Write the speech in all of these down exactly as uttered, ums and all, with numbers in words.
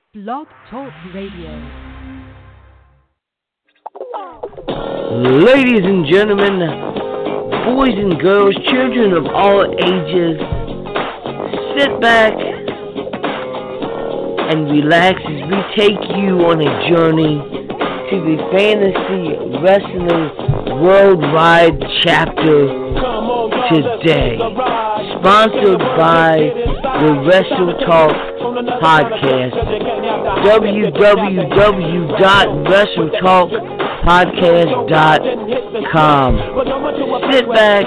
Blog Talk Radio. Ladies and gentlemen, boys and girls, children of all ages, sit back and relax as we take you on a journey to the Fantasy Wrestling Worldwide chapter today. Sponsored by the Wrestle Talk Podcast. w w w dot wrestle talk podcast dot com. Sit back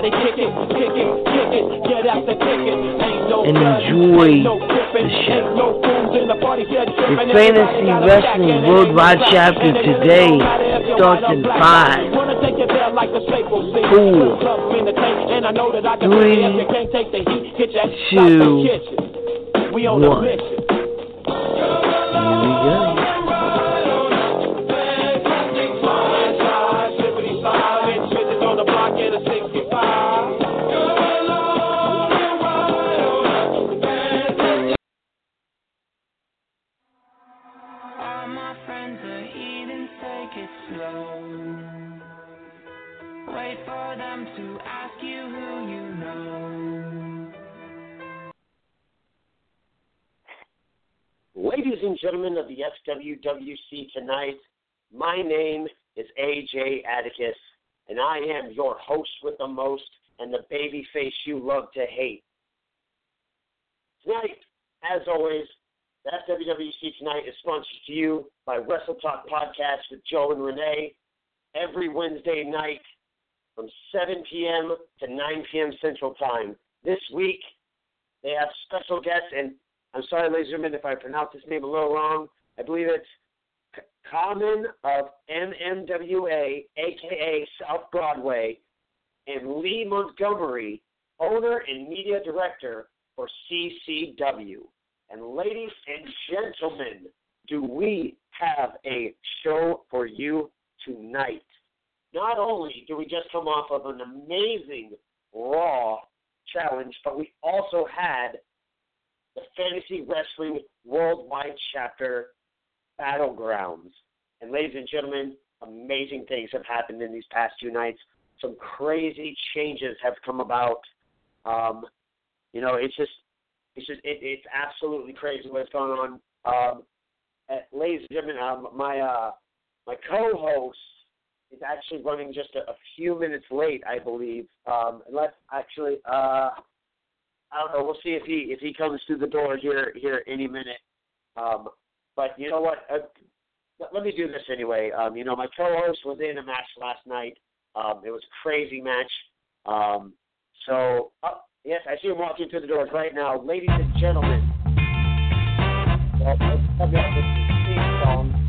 and enjoy the show. The Fantasy Wrestling Worldwide chapter today starts in five, four, three, two, one. Here we go. Ladies and gentlemen of the F W W C tonight, my name is A J Atticus, and I am your host with the most and the baby face you love to hate. Tonight, as always, the F W W C Tonight is sponsored to you by Wrestle Talk Podcast with Joe and Renee every Wednesday night from seven p.m. to nine p.m. Central Time. This week, they have special guests, and I'm sorry, ladies and gentlemen, if I pronounce this name a little wrong. I believe it's Common of M M W A, a k a. South Broadway, and Lee Montgomery, owner and media director for C C W. And ladies and gentlemen, do we have a show for you tonight? Not only do we just come off of an amazing Raw challenge, but we also had the Fantasy Wrestling Worldwide Chapter Battlegrounds. And ladies and gentlemen, amazing things have happened in these past two nights. Some crazy changes have come about. Um, you know, it's just, it's just, it, it's absolutely crazy what's going on. Um, uh, ladies and gentlemen, um, my uh, my co-host is actually running just a, a few minutes late, I believe. Um, let's actually. Uh, I don't know. We'll see if he if he comes through the door here here any minute. Um, but you know what? Uh, let, let me do this anyway. Um, you know, my co-host was in a match last night. Um, it was a crazy match. Um, so, oh, yes, I see him walking through the doors right now. Ladies and gentlemen, well, let's come up with the theme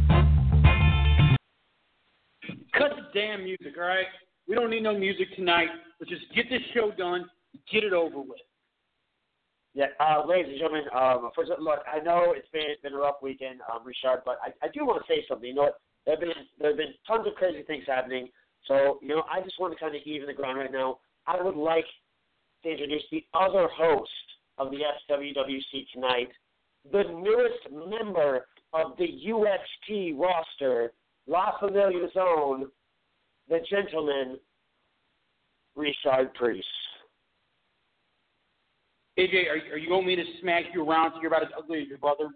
song. Cut the damn music, all right? We don't need no music tonight. Let's just get this show done, get it over with. Yeah, uh, ladies and gentlemen, um, first, look, I know it's been it's been a rough weekend, um, Richard, but I, I do want to say something. You know what? There have been there have been tons of crazy things happening. So, you know, I just want to kind of even the ground right now. I would like to introduce the other host of the F W W C tonight, the newest member of the U X T roster, La Familia Zone, the gentleman, Richard Priest. A J, are, are you want me to smack you around so you're about as ugly as your brother?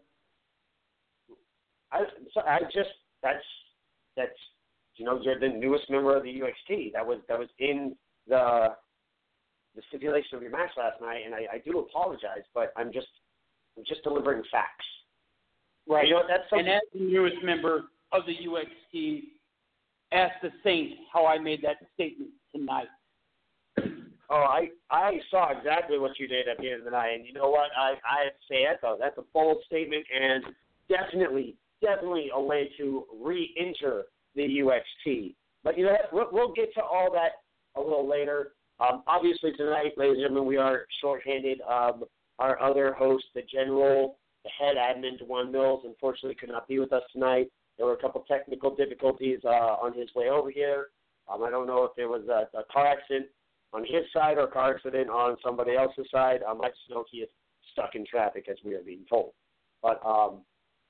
I, I just, that's, that's, you know, you're the newest member of the U X T. That was, that was in the, the stipulation of your match last night, and I, I do apologize, but I'm just, I'm just delivering facts. Right. You know, that's something. And as the newest member of the U X T, ask the Saints how I made that statement tonight. Oh, I, I saw exactly what you did at the end of the night, and you know what? I, I have to say that's a, that's a bold statement, and definitely, definitely a way to re-enter the U X T. But you know what? We'll, we'll get to all that a little later. Um, obviously tonight, ladies and gentlemen, we are shorthanded. Um, our other host, the general, the head admin, DeJuan Mills, unfortunately could not be with us tonight. There were a couple technical difficulties uh, on his way over here. Um, I don't know if there was a, a car accident on his side or a car accident on somebody else's side. Um, I just know he is stuck in traffic, as we are being told. But um,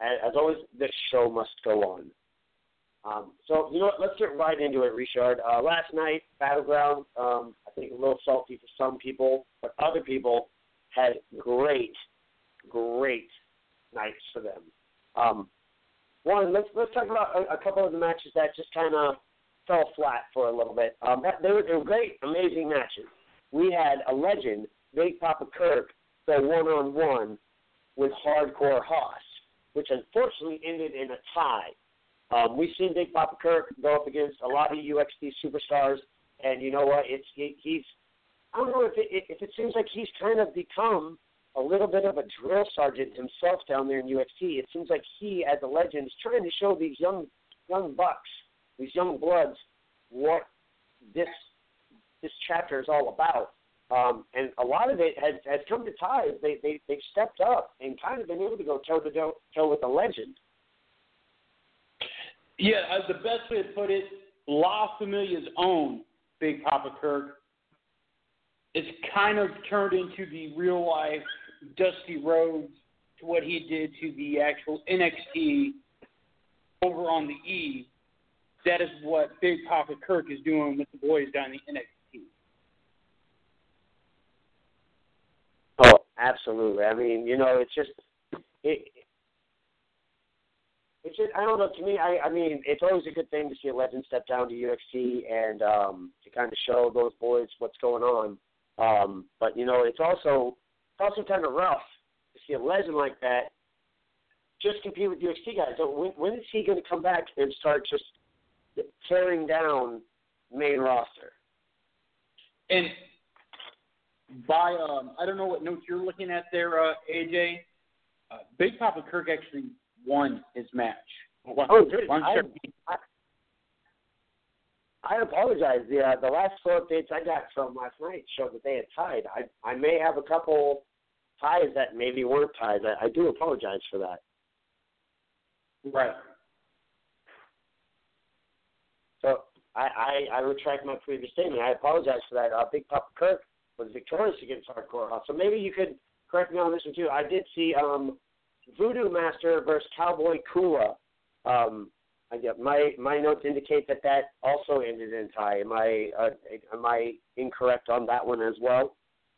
as, as always, the show must go on. Um, so, you know what, let's get right into it, Richard. Uh, last night, Battleground, um, I think a little salty for some people, but other people had great, great nights for them. Um, one, let's let's talk about a, a couple of the matches that just kind of fell flat for a little bit. Um, that, they, were, they were great, amazing matches. We had a legend, Big Papa Kirk, go one-on-one with Hardcore Hoss, which unfortunately ended in a tie. Um, we've seen Big Papa Kirk go up against a lot of U X T superstars, and you know what? It's he, he's I don't know if it, if it seems like he's kind of become a little bit of a drill sergeant himself down there in U X T. It seems like he, as a legend, is trying to show these young young bucks, these young bloods, what this this chapter is all about. Um, and a lot of it has, has come to ties. They, they, they've stepped up and kind of been able to go toe-to-toe with a legend. Yeah, uh, the best way to put it, La Familia's own Big Papa Kirk is kind of turned into the real-life Dusty Rhodes to what he did to the actual N X T over on the E. That is what Big Papa Kirk is doing with the boys down in the N X T. Oh, absolutely. I mean, you know, it's just it, it's just, I don't know, to me, I, I mean, it's always a good thing to see a legend step down to U X T and um, to kind of show those boys what's going on. Um, but, you know, it's also it's also kind of rough to see a legend like that just compete with U X T guys. So when, when is he going to come back and start just tearing down main roster? And by, um, I don't know what notes you're looking at there, uh, A J. Uh, Big Papa Kirk actually won his match. Won, oh, dude, won I, I, I apologize. The uh, the last four updates I got from last night showed that they had tied. I I may have a couple ties that maybe weren't ties. I, I do apologize for that. Right. So I, I, I retract my previous statement. I apologize for that. Uh, Big Papa Kirk was victorious against Hardcore Hoss. So maybe you could correct me on this one too. I did see um, Voodoo Master versus Cowboy Kula. Um, I get my my notes indicate that that also ended in tie. Am I uh, am I incorrect on that one as well?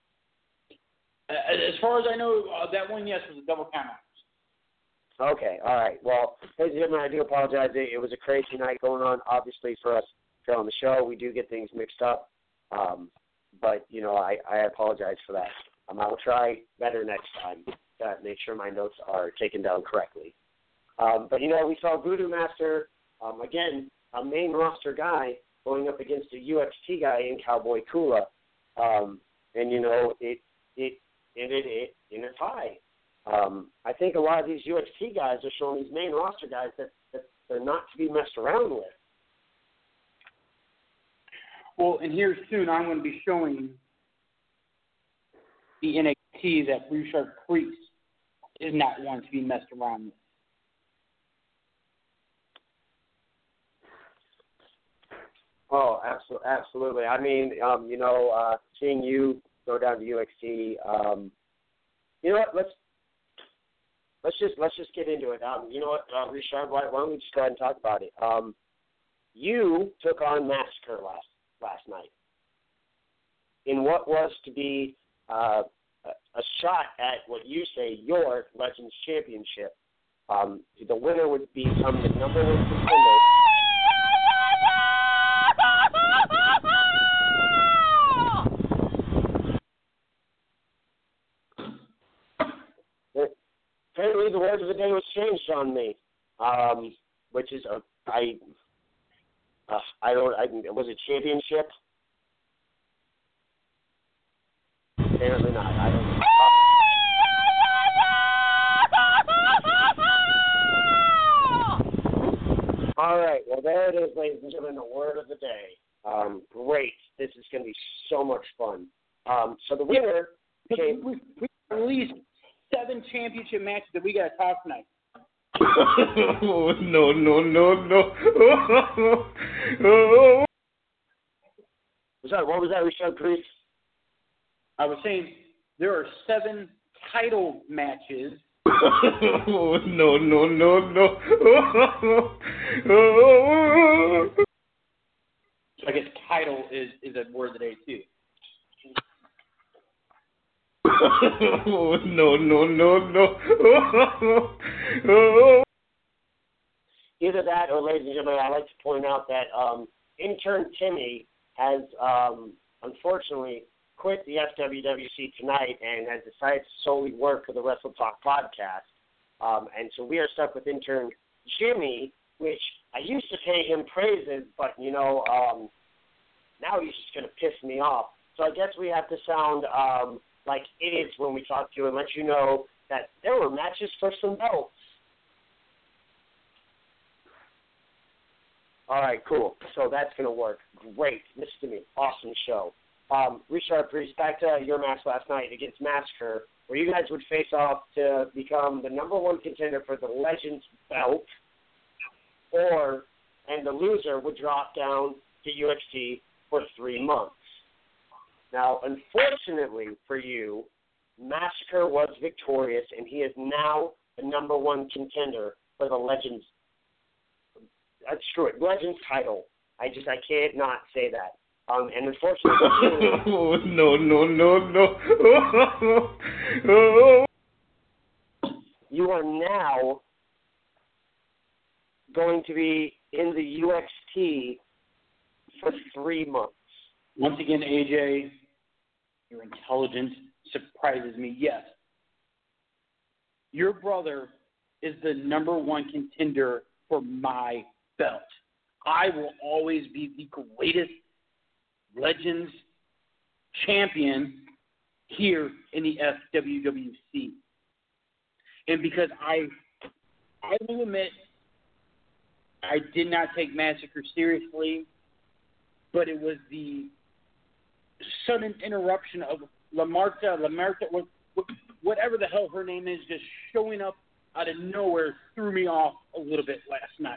As far as I know, uh, that one, yes, was a double count. Okay, all right. Well, ladies and gentlemen, I do apologize. It, it was a crazy night going on, obviously, for us here on the show. We do get things mixed up. Um, but, you know, I, I apologize for that. Um, I will try better next time to make sure my notes are taken down correctly. Um, but, you know, we saw Voodoo Master, um, again, a main roster guy going up against a U X T guy in Cowboy Kula. Um, and, you know, it, it ended it in a tie. Um, I think a lot of these U X T guys are showing these main roster guys that, that they're not to be messed around with. Well, and here soon I'm going to be showing the N X T that Bouchard Priest is not one to be messed around with. Oh, absolutely. absolutely. I mean, um, you know, uh, seeing you go down to U X T, um, you know what, let's Let's just let's just get into it. Um, you know what, uh, Richard, why, why don't we just go ahead and talk about it? Um, you took on Massacre last last night in what was to be uh, a, a shot at what you say your Legends Championship. Um, the winner would become the number one contender. Apparently, the word of the day was changed on me, um, which is a I. Uh, I don't. I was it championship? Apparently not. I don't know. Uh, all right. Well, there it is, ladies and gentlemen. The word of the day. Um, great. This is going to be so much fun. Um, so the winner came. We, we at least seven championship matches that we got to talk tonight. oh, no, no, no, no. oh, oh. Sorry, what was that, Richard Priest? I was saying there are seven title matches that Oh, no, no, no, no. Oh. So I guess title is, is a word of the day, too. Oh, no, no, no, no. Oh. Either that or, ladies and gentlemen, I'd like to point out that um, intern Timmy has, um, unfortunately, quit the F W W C tonight and has decided to solely work for the Wrestle Talk podcast. Um, and so we are stuck with intern Jimmy, which I used to pay him praises, but, you know, um, now he's just going to piss me off. So I guess we have to sound um, like idiots when we talk to you and let you know that there were matches for some belts. All right, cool. So that's going to work. Great. Listen to me. Awesome show. Um, Richard Priest, back to your match last night against Massacre, where you guys would face off to become the number one contender for the Legends belt, or, and the loser would drop down to U X T for three months. Now, unfortunately for you, Massacre was victorious, and he is now the number one contender for the Legends. Uh, screw it, Legends title. I just I can't not say that. Um, and unfortunately, oh, no, no, no, no. Oh. You are now going to be in the U X T for three months. Once again, A J, your intelligence surprises me. Yes, your brother is the number one contender for my belt. I will always be the greatest Legends champion here in the F W W C. And because I I will admit I did not take Massacre seriously, but it was the sudden interruption of Lamarta, Lamarta, whatever the hell her name is, just showing up out of nowhere threw me off a little bit last night.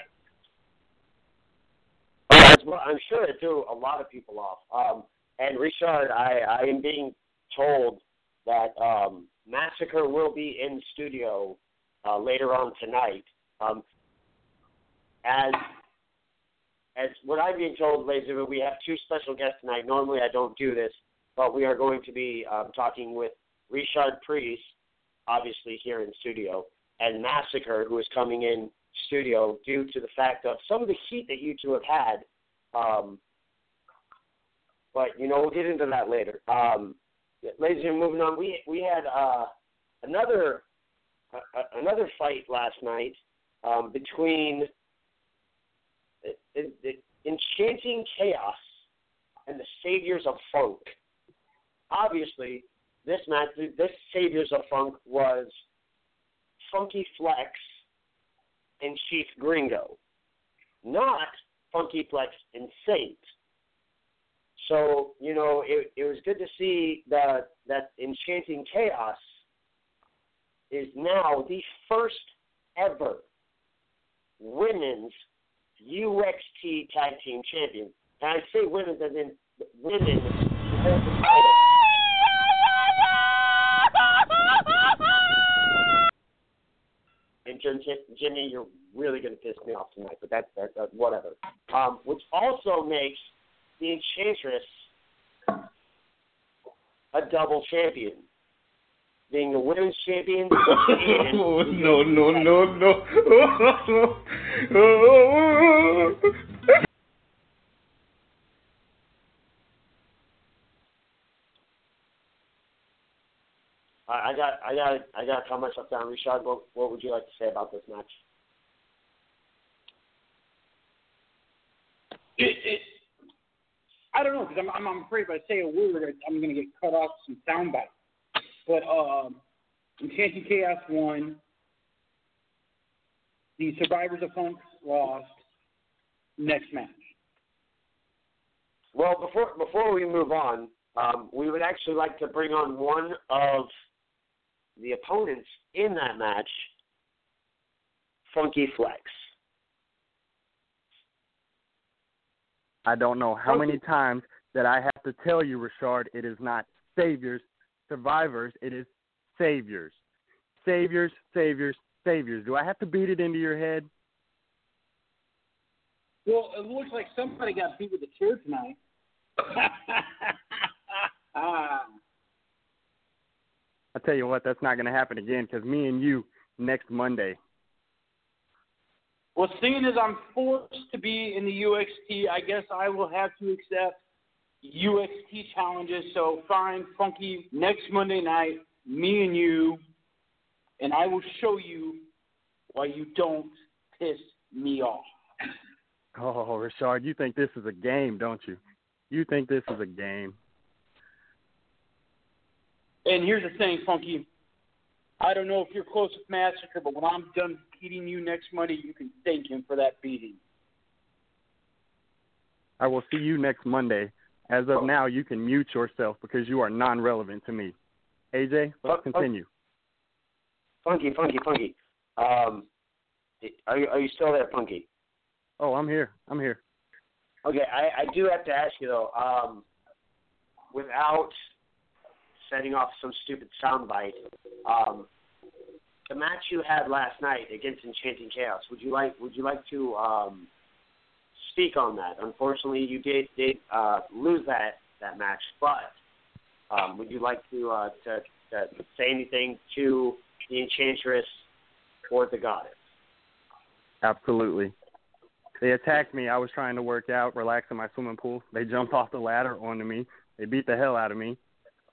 Well, I'm sure it threw a lot of people off. Um, and Richard, I, I am being told that um, Massacre will be in studio uh, later on tonight. Um, as as what I'm being told, ladies and gentlemen, we have two special guests tonight. Normally I don't do this, but we are going to be um, talking with Richard Priest, obviously here in studio, and Massacre, who is coming in studio due to the fact of some of the heat that you two have had. Um, but, you know, we'll get into that later. Um, ladies and gentlemen, moving on, we we had uh, another uh, another fight last night um, between the, the, the Enchanting Chaos and the Saviors of Funk. Obviously, this match, this Saviors of Funk was Funky Flex and Chief Gringo, not Funky Flex and Saint. So, you know, it, it was good to see that that Enchanting Chaos is now the first ever women's U X T Tag Team Champion. And I say women's as in women who hold the title. And Jimmy, you're really going to piss me off tonight, but that's that, that, whatever. Um, which also makes the Enchantress a double champion, being the women's champion. And oh, no, no, no, no. Oh, oh, oh. I got, I got, I got to calm myself down. Richard, what, what would you like to say about this match? It, it, I don't know, because I'm, I'm, I'm afraid if I say a word, I'm going to get cut off some sound bites. But um, Enchanting Chaos won. The Survivors of Funk lost. Next match. Well, before before we move on, um, we would actually like to bring on one of the opponents in that match, Funky Flex. I don't know how many times that I have to tell you, Richard, it is not saviors, survivors, it is saviors. saviors, saviors, saviors. Do I have to beat it into your head? Well, it looks like somebody got beat with a chair tonight. I tell you what, that's not going to happen again because me and you next Monday. Well, seeing as I'm forced to be in the U X T, I guess I will have to accept U X T challenges. So fine, Funky, next Monday night, me and you, and I will show you why you don't piss me off. Oh, Richard, you think this is a game, don't you? You think this is a game. And here's the thing, Funky. I don't know if you're close with Massacre, but when I'm done beating you next Monday, you can thank him for that beating. I will see you next Monday. As of now, you can mute yourself because you are non-relevant to me. A J, let's continue. Funky, Funky, Funky. Um, are you, are you still there, Funky? Oh, I'm here. I'm here. Okay, I, I do have to ask you, though, um, without setting off some stupid soundbite, um, the match you had last night against Enchanting Chaos, would you like would you like to um, speak on that? Unfortunately, you did, did uh, lose that, that match, but um, would you like to, uh, to, to say anything to the Enchantress or the Goddess? Absolutely. They attacked me. I was trying to work out, relax in my swimming pool. They jumped off the ladder onto me. They beat the hell out of me.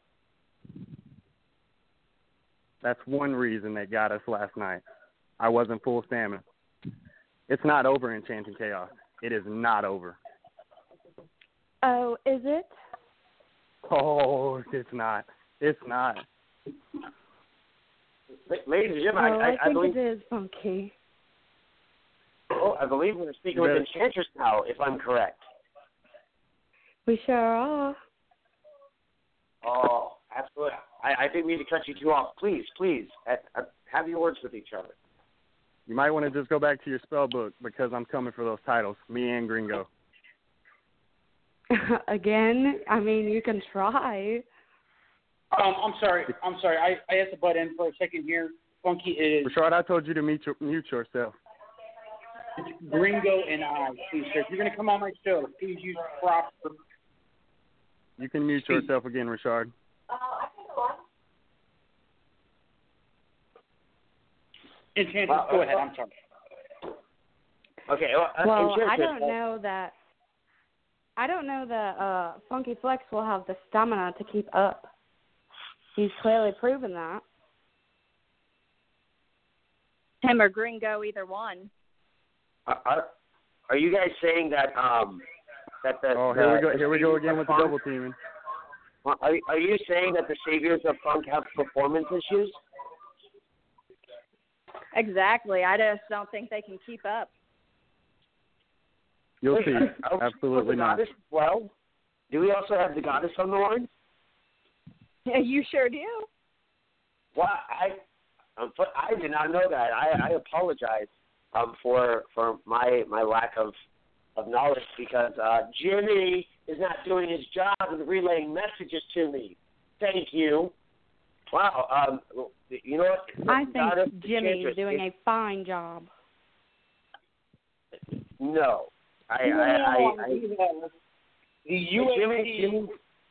That's one reason they got us last night. I wasn't full stamina. It's not over, Enchanting Chaos. It is not over. Oh, is it? Oh, it's not. It's not. Ladies and gentlemen, oh, I, I, I, I think believe it is Funky. Oh, I believe we're speaking with Enchantress now, if I'm correct. We sure are. Oh, absolutely. I, I think we need to cut you two off. Please, please, uh, uh, have your words with each other. You might want to just go back to your spell book because I'm coming for those titles, me and Gringo. Again? I mean, you can try. Um, I'm sorry. I'm sorry. I, I have to butt in for a second here. Funky is... Richard, I told you to mute, your, mute yourself. It's Gringo and I. Please, sir. If you're going to come on my show, please use proper... You can mute speak. yourself again, Richard. Enchantress, Well, go uh, ahead. I'm sorry. Okay. Well, uh, Well, I Enchantress, don't know that. I don't know that uh, Funky Flex will have the stamina to keep up. He's clearly proven that. Him or Gringo, either one. Uh, are, are you guys saying that um that the Oh, here the, we go. the Here we go Saviors again of with the Funk- double teaming. Are are you saying that the Saviors of Funk have performance issues? Exactly. I just don't think they can keep up. You'll see. Are we Absolutely the not. Goddess as well? Do we also have the Goddess on the line? Yeah, you sure do. Well, I um, but I did not know that. I, I apologize um, for for my my lack of of knowledge because uh, Jimmy is not doing his job and relaying messages to me. Thank you. Wow. Um, you know what? I Goddess, think Jimmy is Enchantress, doing it- a fine job. No. I, No, I, no, I, no, I, no. The U S T... Jimmy, Jimmy,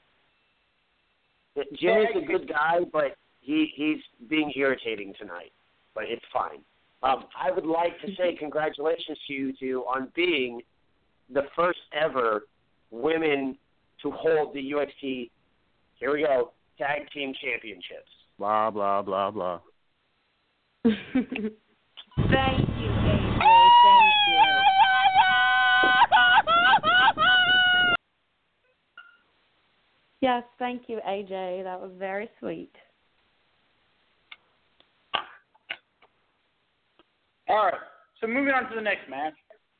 Jimmy's a good guy, but he he's being irritating tonight. But it's fine. Um, I would like to say congratulations to you two on being the first ever women to hold the U X T, here we go, Tag Team Championships. Blah, blah, blah, blah. Thank you, A J. Thank you. Yes, thank you, A J. That was very sweet. All right. So moving on to the next match.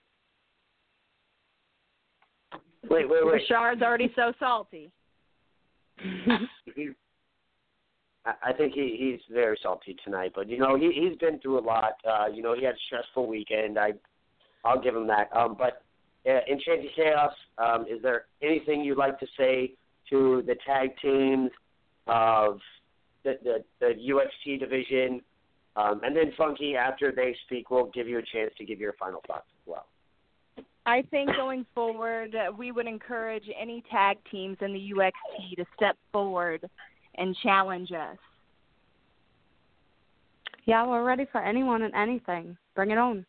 Wait, wait, wait. Richard's already so salty. he, I I think he, he's very salty tonight, but you know he he's been through a lot. Uh, you know he had a stressful weekend. I I'll give him that. Um, but uh, Enchanted Chaos, um, is there anything you'd like to say to the tag teams of the the, the U X T division Um, and then, Funky, after they speak, we'll give you a chance to give your final thoughts as well. I think going forward, uh, we would encourage any tag teams in the U X T to step forward and challenge us. Yeah, we're ready for anyone and anything. Bring it on.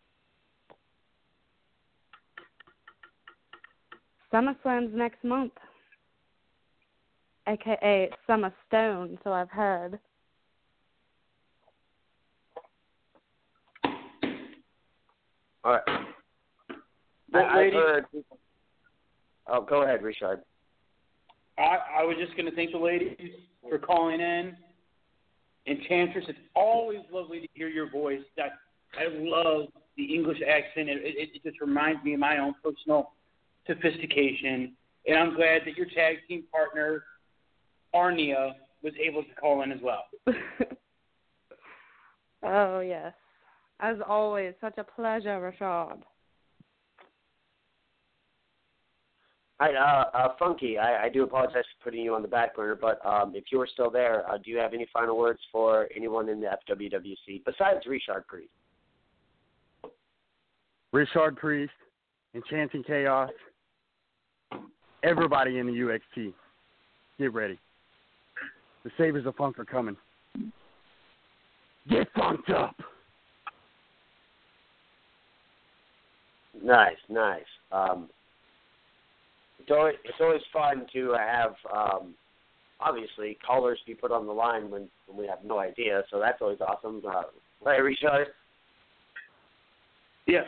SummerSlam's next month, a k a. Summer Stone, so I've heard. All right. Well, I, ladies, I've heard... Oh, go ahead, Richard. I, I was just going to thank the ladies for calling in. Enchantress, it's always lovely to hear your voice. That I love the English accent. It, it, it just reminds me of my own personal sophistication. And I'm glad that your tag team partner, Arnia, was able to call in as well. Oh, yes. As always, such a pleasure, Rashad. Hi, uh, uh, Funky, I, I do apologize for putting you on the back burner, but um, if you were still there, uh, do you have any final words for anyone in the F W W C besides Richard Priest? Richard Priest, Enchanting Chaos, everybody in the U X T, get ready. The Sabres of Funk are coming. Get funked up. Nice, nice. Um, it's always, it's always fun to have, um, obviously, callers be put on the line when, when we have no idea, so that's always awesome. Uh, right, Richard? Yeah.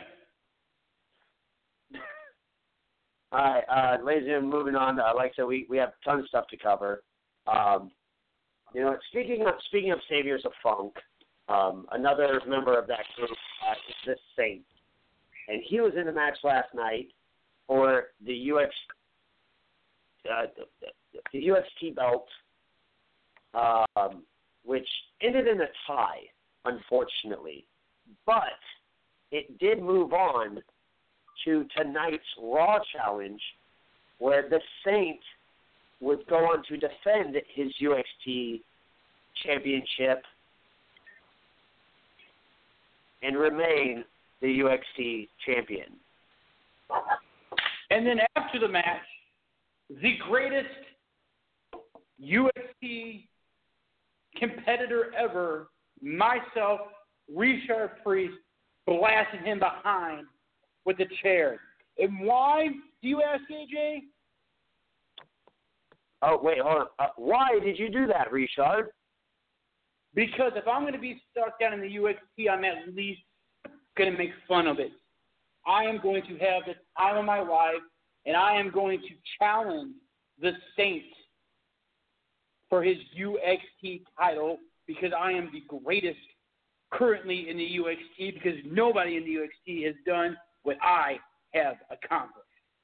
All right, uh, ladies and gentlemen, moving on. Uh, like I said, we, we have tons of stuff to cover. Um, you know, speaking of speaking of Saviors of Funk, um, another member of that group uh, is the Saint, and he was in a match last night for the U X uh, the U X T belt, um, which ended in a tie, unfortunately, but it did move on to tonight's Raw challenge, where the Saint would go on to defend his U X T championship and remain the U X T champion. And then after the match, the greatest U X T competitor ever, myself, Richard Priest, blasted him behind with the chair. And why, do you ask, A J? Oh, wait, hold on. Uh, why did you do that, Richard? Because if I'm going to be stuck down in the U X T, I'm at least going to make fun of it. I am going to have the time of my life, and I am going to challenge the Saint for his U X T title because I am the greatest currently in the U X T because nobody in the U X T has done what I have accomplished.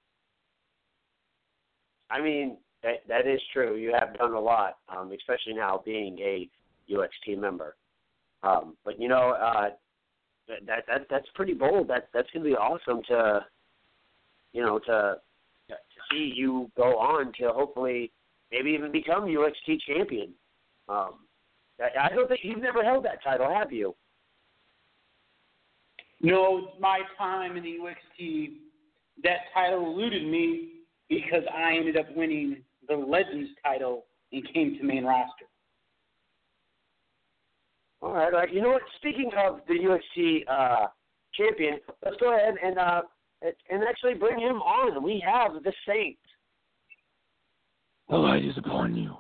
I mean, that, that is true. You have done a lot, um, especially now being a U X T member. Um, but, you know, uh, that that that's pretty bold. That That's going to be awesome to, you know, to, to see you go on to hopefully maybe even become U X T champion. Um, I, I don't think you've never held that title, have you? No, my time in the U X T, that title eluded me because I ended up winning the Legends title and came to main roster. All right, all right. You know what? Speaking of the U X T uh, champion, let's go ahead and uh, and actually bring him on. We have the Saint. The light is upon you.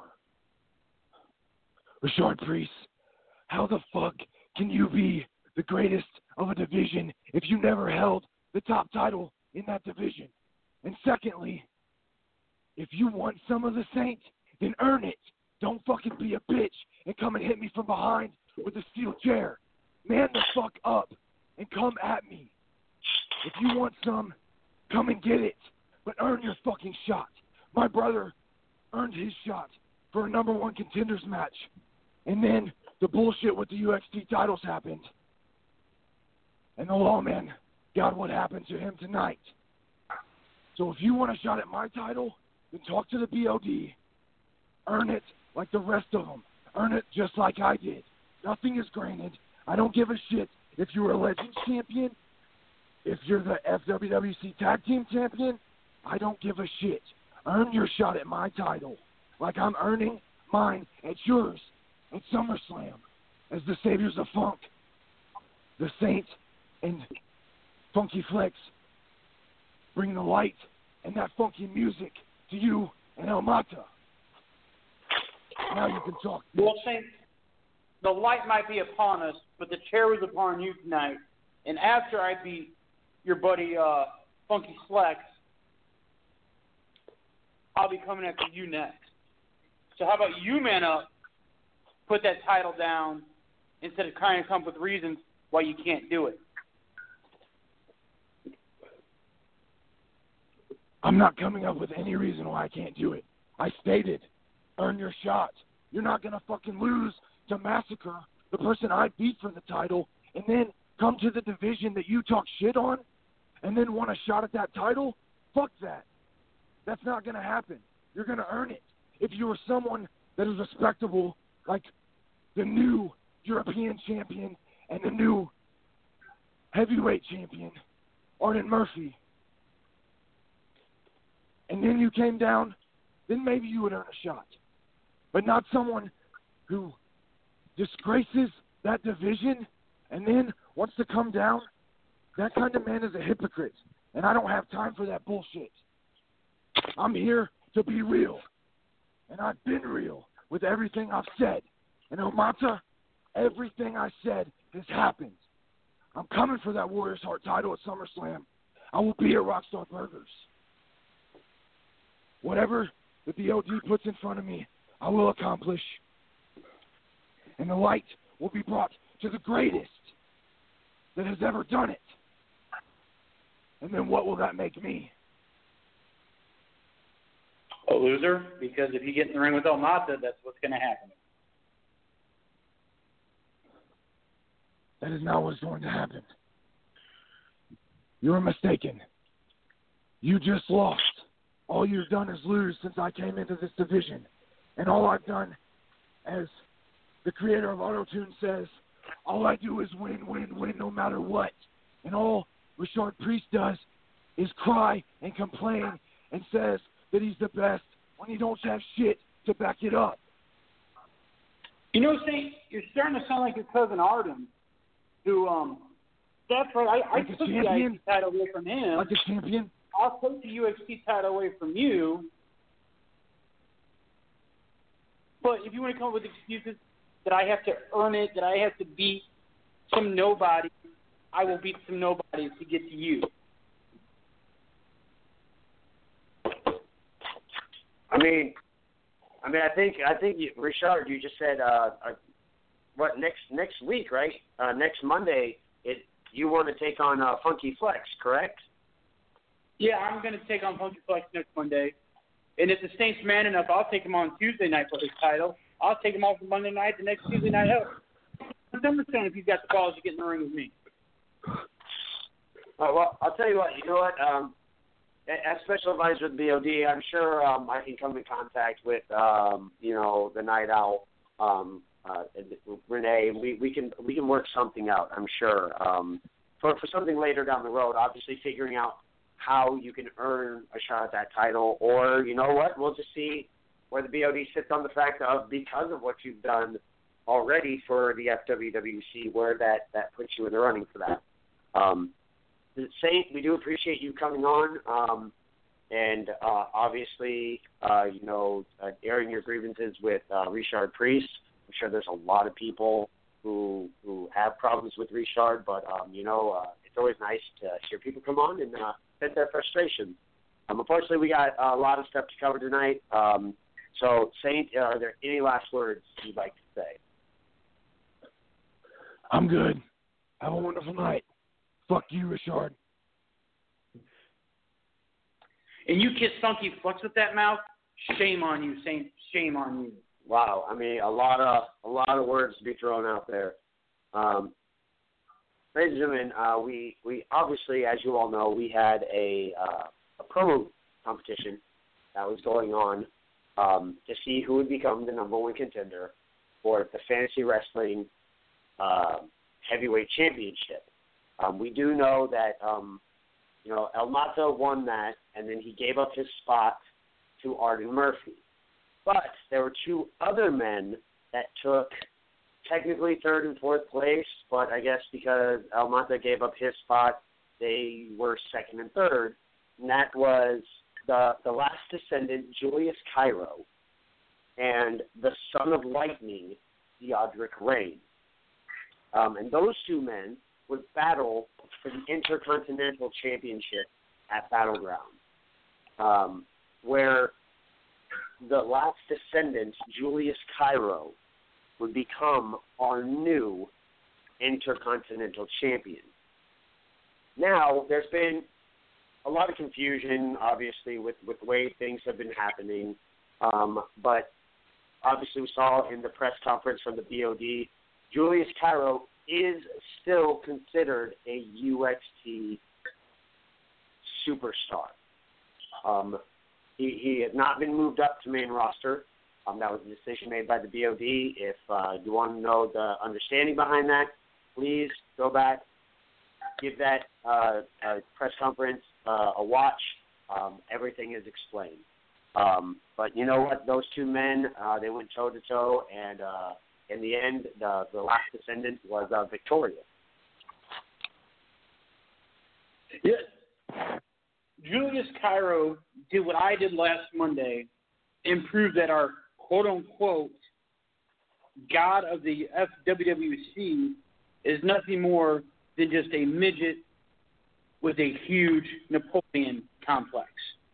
Richard Priest, how the fuck can you be the greatest of a division if you never held the top title in that division? And secondly, if you want some of the Saint, then earn it. Don't fucking be a bitch and come and hit me from behind with a steel chair. Man the fuck up and come at me. If you want some, come and get it. But earn your fucking shot. My brother earned his shot for a number one contenders match. And then the bullshit with the U X T titles happened. And the lawman got what happened to him tonight. So if you want a shot at my title, then talk to the B O D. Earn it like the rest of them. Earn it just like I did. Nothing is granted. I don't give a shit if you're a Legends champion, if you're the F W W C Tag Team champion. I don't give a shit. Earn your shot at my title like I'm earning mine at yours at SummerSlam as the Saviors of Funk, the Saint and Funky Flex bring the light and that funky music to you and El Mata. Now you can talk. Well, Saint, the light might be upon us, but the chair was upon you tonight. And after I beat your buddy uh, Funky Flex, I'll be coming after you next. So how about you man up, put that title down, instead of trying to come up with reasons why you can't do it? I'm not coming up with any reason why I can't do it. I stated, earn your shot. You're not going to fucking lose to Massacre, the person I beat for the title, and then come to the division that you talk shit on, and then want a shot at that title? Fuck that. That's not going to happen. You're going to earn it. If you were someone that is respectable, like the new European champion and the new heavyweight champion, Arden Murphy, and then you came down, then maybe you would earn a shot. But not someone who disgraces that division and then wants to come down. That kind of man is a hypocrite, and I don't have time for that bullshit. I'm here to be real, and I've been real with everything I've said. And Omata, everything I said has happened. I'm coming for that Warriors Heart title at SummerSlam. I will be at Rockstar Burgers. Whatever the B O D puts in front of me, I will accomplish. And the light will be brought to the greatest that has ever done it. And then what will that make me? A loser? Because if you get in the ring with El Mata, that's what's going to happen. That is not what's going to happen. You're mistaken. You just lost. All you've done is lose since I came into this division. And all I've done, as the creator of Auto-Tune says, all I do is win, win, win no matter what. And all Rashard Priest does is cry and complain and says that he's the best when he don't have shit to back it up. You know, Saint, you're starting to sound like your cousin Arden, who, um, that's right, I, like I took the I C title away from him. Like a champion? I'll take the U F C title away from you. But if you want to come up with excuses that I have to earn it, that I have to beat some nobody, I will beat some nobodies to get to you. I mean, I mean, I think, I think, you, Richard, you just said, uh, uh, what next next week, right? Uh, next Monday, it you want to take on uh, Funky Flex, correct? Yeah, I'm going to take on Funky Flex next Monday. And if the Saint's man enough, I'll take him on Tuesday night for his title. I'll take him off on Monday night, the next Tuesday night out. SummerSlam if he's got the balls to get in the ring with me. Uh, well, I'll tell you what. You know what? Um, as special advisor with B O D, I'm sure um, I can come in contact with um, you know the Night Owl, um, uh, Renee. We we can we can work something out. I'm sure um, for for something later down the road. Obviously, figuring out how you can earn a shot at that title, or you know what? We'll just see where the B O D sits on the fact of because of what you've done already for the F W W C, where that that puts you in the running for that. Um, Saint, we do appreciate you coming on, um, and uh, obviously, uh, you know, uh, airing your grievances with uh, Richard Priest. I'm sure there's a lot of people who who have problems with Richard, but um, you know, uh, it's always nice to hear people come on and uh, vent their frustration. Um, unfortunately, we got a lot of stuff to cover tonight. Um, so, Saint, uh, are there any last words you'd like to say? I'm good. Have a wonderful night. Fuck you, Richard. And you kiss Funky Flex with that mouth? Shame on you, Saint. Shame on you. Wow. I mean, a lot of a lot of words to be thrown out there. Um, ladies and gentlemen, uh, we we obviously, as you all know, we had a uh, a promo competition that was going on um, to see who would become the number one contender for the Fantasy Wrestling uh, heavyweight championship. Um, we do know that, um, you know, El Mata won that, and then he gave up his spot to Arden Murphy. But there were two other men that took technically third and fourth place, but I guess because El Mata gave up his spot, they were second and third, and that was the, the last descendant, Julius Cairo, and the son of lightning, Theodric Rain. Um, and those two men would battle for the Intercontinental Championship at Battleground, um, where the last descendant, Julius Cairo, would become our new Intercontinental Champion. Now, there's been a lot of confusion, obviously, with, with the way things have been happening, um, but obviously we saw in the press conference from the B O D, Julius Cairo is still considered a U X T superstar. Um, he, he has not been moved up to main roster. Um, that was a decision made by the B O D. If uh, you want to know the understanding behind that, please go back, give that uh, uh, press conference uh, a watch. Um, everything is explained. Um, but you know what? Those two men, uh, they went toe-to-toe, and uh, in the end, the, the last descendant was uh, victorious. Yes. Julius Cairo did what I did last Monday and proved that our quote-unquote god of the F W W C is nothing more than just a midget with a huge Napoleon complex.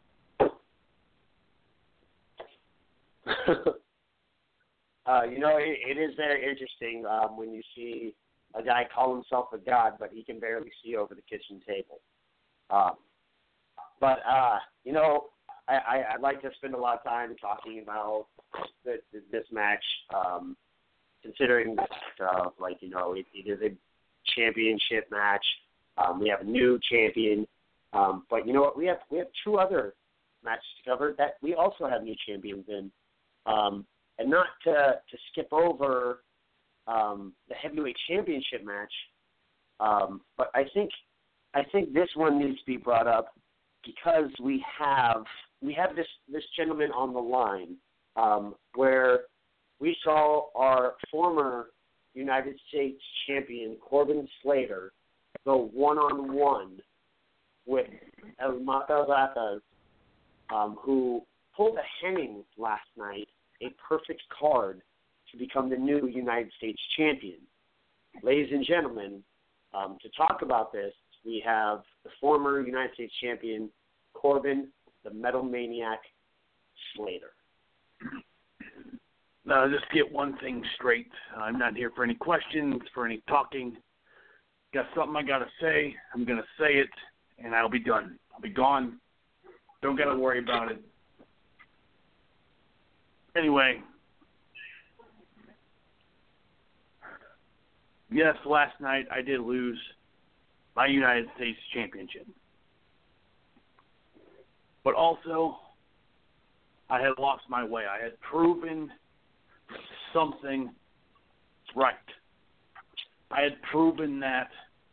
uh, you know, it, it is very interesting um, when you see a guy call himself a god, but he can barely see over the kitchen table. Um, but, uh, you know, I, I, I'd like to spend a lot of time talking about the, the, this match, um, considering that, uh, like, you know, it, it is a championship match. Um, we have a new champion. Um, but you know what? We have we have two other matches to cover that we also have new champions in. Um, and not to, to skip over um, the heavyweight championship match, um, but I think I think this one needs to be brought up because we have we have this, this gentleman on the line um, where we saw our former United States champion Corbin Slater go one-on-one with El Mata Ratas, um, who pulled a Henning last night, a perfect card to become the new United States champion. Ladies and gentlemen, um, to talk about this, we have the former United States champion, Corbin, the Metal Maniac Slater. Now, just get one thing straight. I'm not here for any questions, for any talking. Got something I got to say. I'm going to say it, and I'll be done. I'll be gone. Don't got to worry about it. Anyway, yes, last night I did lose my United States championship. But also, I had lost my way. I had proven something right. I had proven that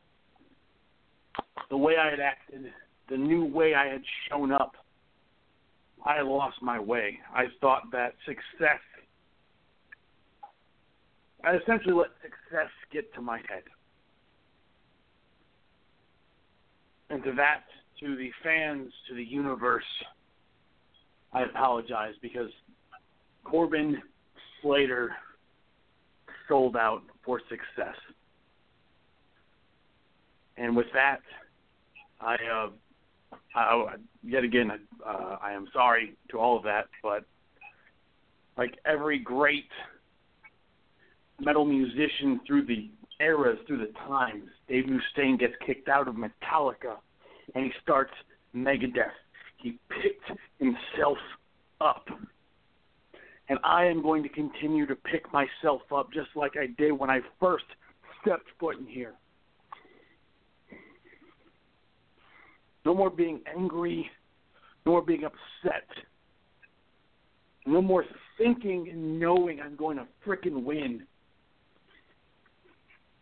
the way I had acted, the new way I had shown up, I had lost my way. I thought that success, I essentially let success get to my head. And to that, to the fans, to the universe, I apologize because Corbin Slater sold out for success. And with that, I, uh, I yet again, uh, I am sorry to all of that, but like every great metal musician through the eras, through the times, Dave Mustaine gets kicked out of Metallica and he starts Megadeth. He picked himself up. And I am going to continue to pick myself up just like I did when I first stepped foot in here. No more being angry, no more being upset. No more thinking and knowing I'm going to frickin' win.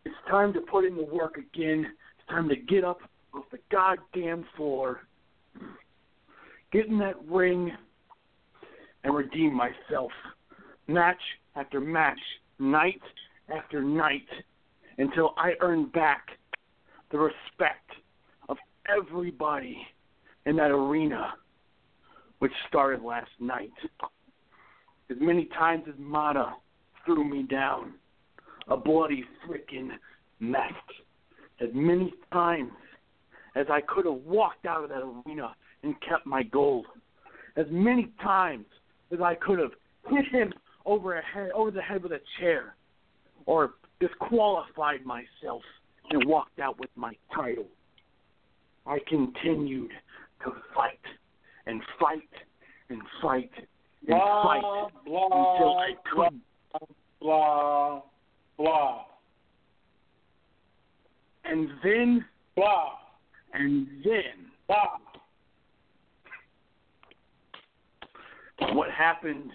It's time to put in the work again. It's time to get up off the goddamn floor, get in that ring, and redeem myself. Match after match, night after night, until I earn back the respect of everybody in that arena, which started last night. As many times as Mata threw me down, a bloody frickin' mess. As many times as I could have walked out of that arena and kept my gold. As many times as I could have hit him over a head, over the head with a chair, or disqualified myself and walked out with my title. I continued to fight and fight and fight and blah, fight blah, until I couldn't. Blah, blah. And then, blah. And then, blah. What happened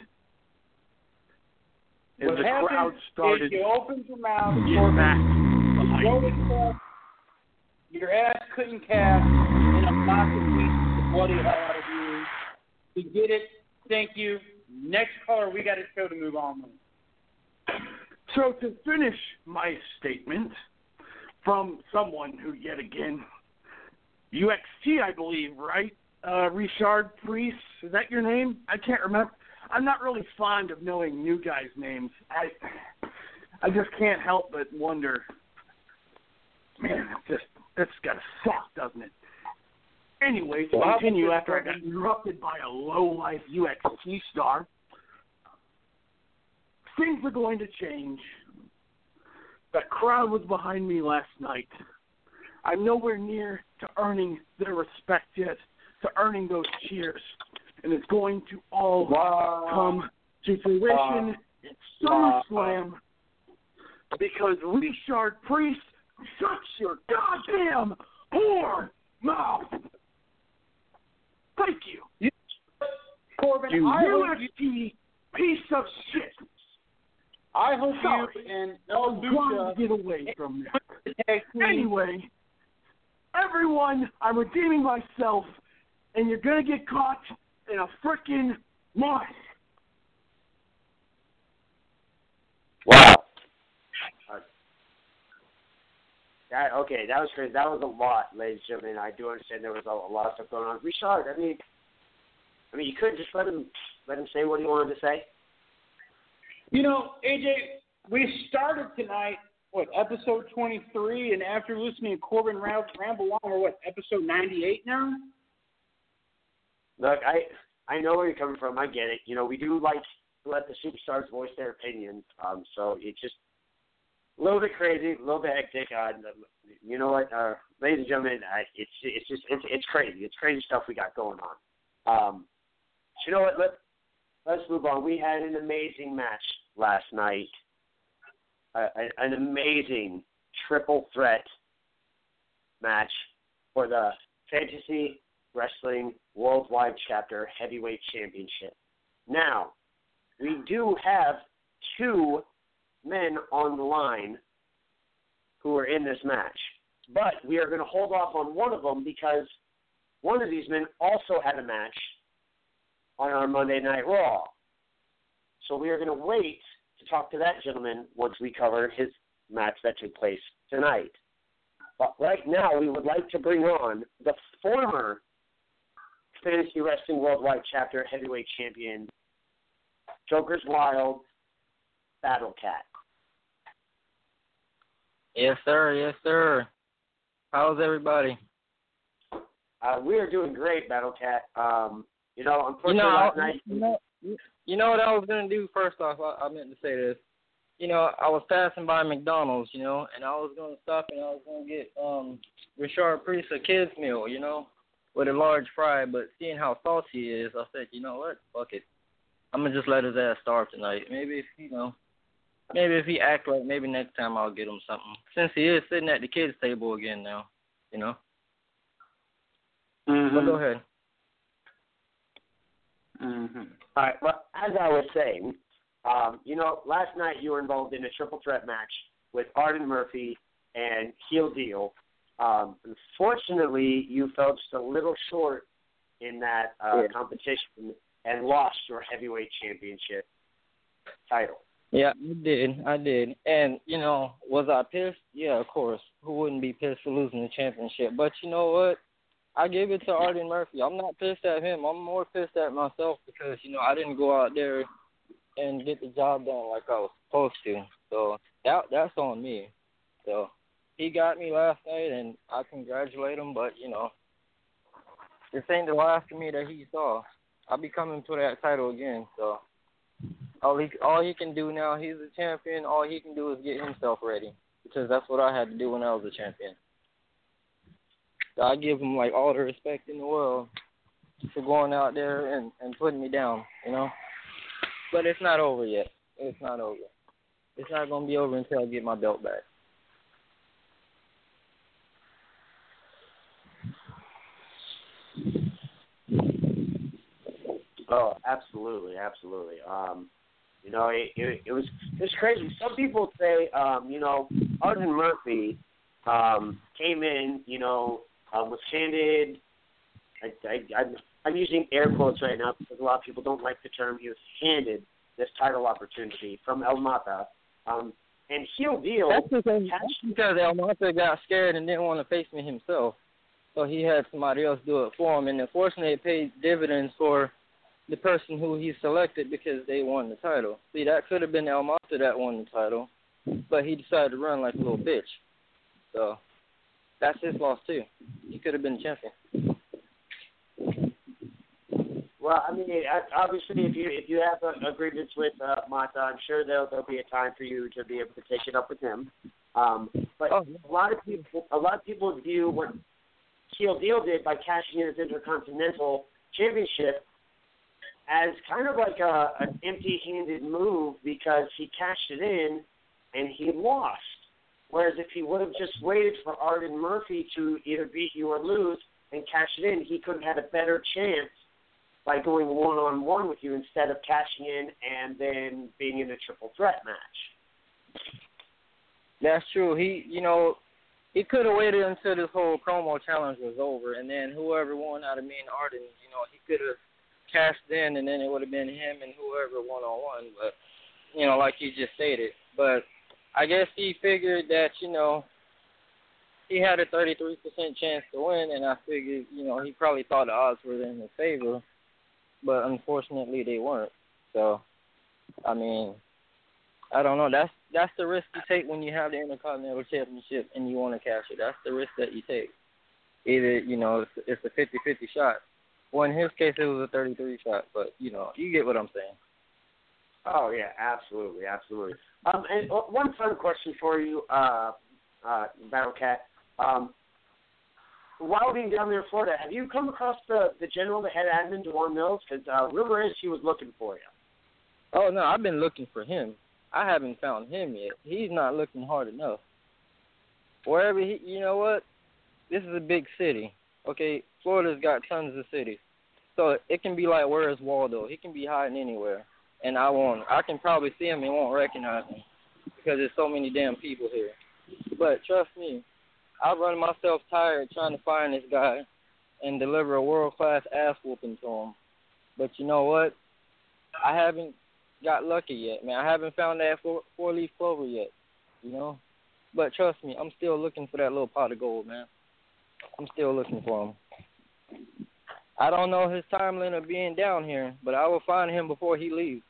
is what the happened crowd started is you opened your mouth, to get back behind me. Your ass couldn't cast, and I'm not going to beat the bloody hell out of you. We get it. Thank you. Next caller, we got a show to move on with. So to finish my statement from someone who, yet again, U X T, I believe, right? Uh, Richard Priest, is that your name? I can't remember. I'm not really fond of knowing new guys' names. I I just can't help but wonder, man, it's just, it's got to suck, doesn't it? Anyway, to well, continue after I got interrupted by a low-life U X T star, things are going to change. That crowd was behind me last night. I'm nowhere near to earning their respect yet, to earning those cheers. And it's going to all wow. come to fruition uh, at SummerSlam uh, because Richard Priest, shut your goddamn whore mouth. Thank you. you Corbin, you I U X T you, piece of shit. I hope Sorry. you and El Lucha to get away from that. Anyway, everyone, I'm redeeming myself, and you're going to get caught in a frickin' mess. Wow. Uh, that okay, that was crazy. That was a lot, ladies and gentlemen. I do understand there was a, a lot of stuff going on. Richard, I mean, I mean, you couldn't just let him let him say what he wanted to say. You know, A J, we started tonight, what, episode twenty-three, and after listening to Corbin ramble on, we're, what, episode ninety-eight now? Look, I I know where you're coming from. I get it. You know, we do like to let the superstars voice their opinions. Um, so it's just a little bit crazy, a little bit hectic. Uh, you know what, uh, ladies and gentlemen, I, it's it's just it's it's crazy. It's crazy stuff we got going on. Um, so you know what? Let let's move on. We had an amazing match last night. Uh, an amazing triple threat match for the Fantasy Wrestling Worldwide Chapter Heavyweight Championship. Now, we do have two men on the line who are in this match, but we are going to hold off on one of them because one of these men also had a match on our Monday Night Raw. So we are going to wait to talk to that gentleman once we cover his match that took place tonight. But right now, we would like to bring on the former Fantasy Wrestling Worldwide Chapter Heavyweight Champion, Joker's Wild, Battle Cat. Yes, sir. Yes, sir. How's everybody? Uh, we are doing great, Battle Cat. Um, you know, unfortunately, you know, last night... You know, you know what I was going to do first off? I, I meant to say this. You know, I was passing by McDonald's, you know, and I was going to stop and I was going to get um, Richard Priest a kid's meal, you know, with a large fry. But seeing how salty he is, I said, you know what? Fuck it. I'm going to just let his ass starve tonight. Maybe if, you know, maybe if he act like, maybe next time I'll get him something. Since he is sitting at the kids' table again now, you know. Mm-hmm. But go ahead. Mm-hmm. All right. Well, as I was saying, um, you know, last night you were involved in a triple threat match with Arden Murphy and Heel Deal. Um, unfortunately, you fell just a little short in that uh, yeah. competition and lost your heavyweight championship title. Yeah, I did. I did. And, you know, was I pissed? Yeah, of course. Who wouldn't be pissed for losing the championship? But you know what? I give it to Arden Murphy. I'm not pissed at him. I'm more pissed at myself because, you know, I didn't go out there and get the job done like I was supposed to. So that that's on me. So he got me last night, and I congratulate him. But, you know, this ain't the last of me that he saw. I'll be coming for that title again. So all he, all he can do now, he's a champion. All he can do is get himself ready because that's what I had to do when I was a champion. So I give him, like, all the respect in the world for going out there and, and putting me down, you know. But it's not over yet. It's not over. It's not going to be over until I get my belt back. Oh, absolutely, absolutely. Um, you know, it, it, it was it's crazy. Some people say, um, you know, Arden Murphy um, came in, you know, um, was handed. I, I, I'm, I'm using air quotes right now because a lot of people don't like the term. He was handed this title opportunity from El Mata, um, and Heel Deal. That's because, that's because El Mata got scared and didn't want to face me himself, so he had somebody else do it for him. And unfortunately, it paid dividends for the person who he selected because they won the title. See, that could have been El Mata that won the title, but he decided to run like a little bitch. So that's his loss too. He could have been champion. Well, I mean, obviously, if you if you have an agreement with uh, Mata, I'm sure there'll there'll be a time for you to be able to take it up with him. Um, but oh. a lot of people a lot of people view what Heel Deal did by cashing in his Intercontinental Championship as kind of like a, an empty-handed move because he cashed it in and he lost. Whereas if he would have just waited for Arden Murphy to either beat you or lose and cash it in, he could have had a better chance by going one-on-one with you instead of cashing in and then being in a triple threat match. That's true. He, you know, he could have waited until this whole promo challenge was over, and then whoever won out of me and Arden, you know, he could have cashed in, and then it would have been him and whoever one-on-one. But, you know, like you just stated. But I guess he figured that, you know, he had a thirty-three percent chance to win, and I figured, you know, he probably thought the odds were in his favor. But unfortunately, they weren't. So, I mean, I don't know. That's that's the risk you take when you have the Intercontinental Championship and you want to cash it. That's the risk that you take. Either, you know, it's, it's a fifty-fifty shot. Well, in his case, it was a thirty-three shot. But, you know, you get what I'm saying. Oh, yeah, absolutely, absolutely. Um, and one fun question for you, uh, uh, Battle Cat. Um, While being down there in Florida, have you come across the, the general, the head admin, Dewan Mills? Because uh, rumor is he was looking for you. Oh, no, I've been looking for him. I haven't found him yet. He's not looking hard enough. Wherever he, you know what? This is a big city. Okay, Florida's got tons of cities. So it can be like, where is Waldo? He can be hiding anywhere. And I won't. I can probably see him and won't recognize him because there's so many damn people here. But trust me, I run myself tired trying to find this guy and deliver a world-class ass whooping to him. But you know what? I haven't got lucky yet, man. I haven't found that four, four-leaf clover yet, you know? But trust me, I'm still looking for that little pot of gold, man. I'm still looking for him. I don't know his timeline of being down here, but I will find him before he leaves.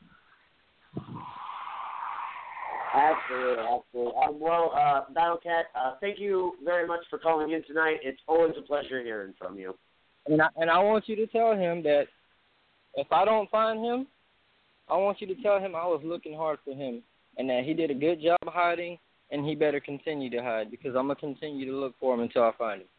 Absolutely, absolutely. Um, well, uh, Battlecat, uh, thank you very much for calling in tonight. It's always a pleasure hearing from you. And I, and I want you to tell him that if I don't find him, I want you to tell him I was looking hard for him and that he did a good job hiding, and he better continue to hide because I'm going to continue to look for him until I find him.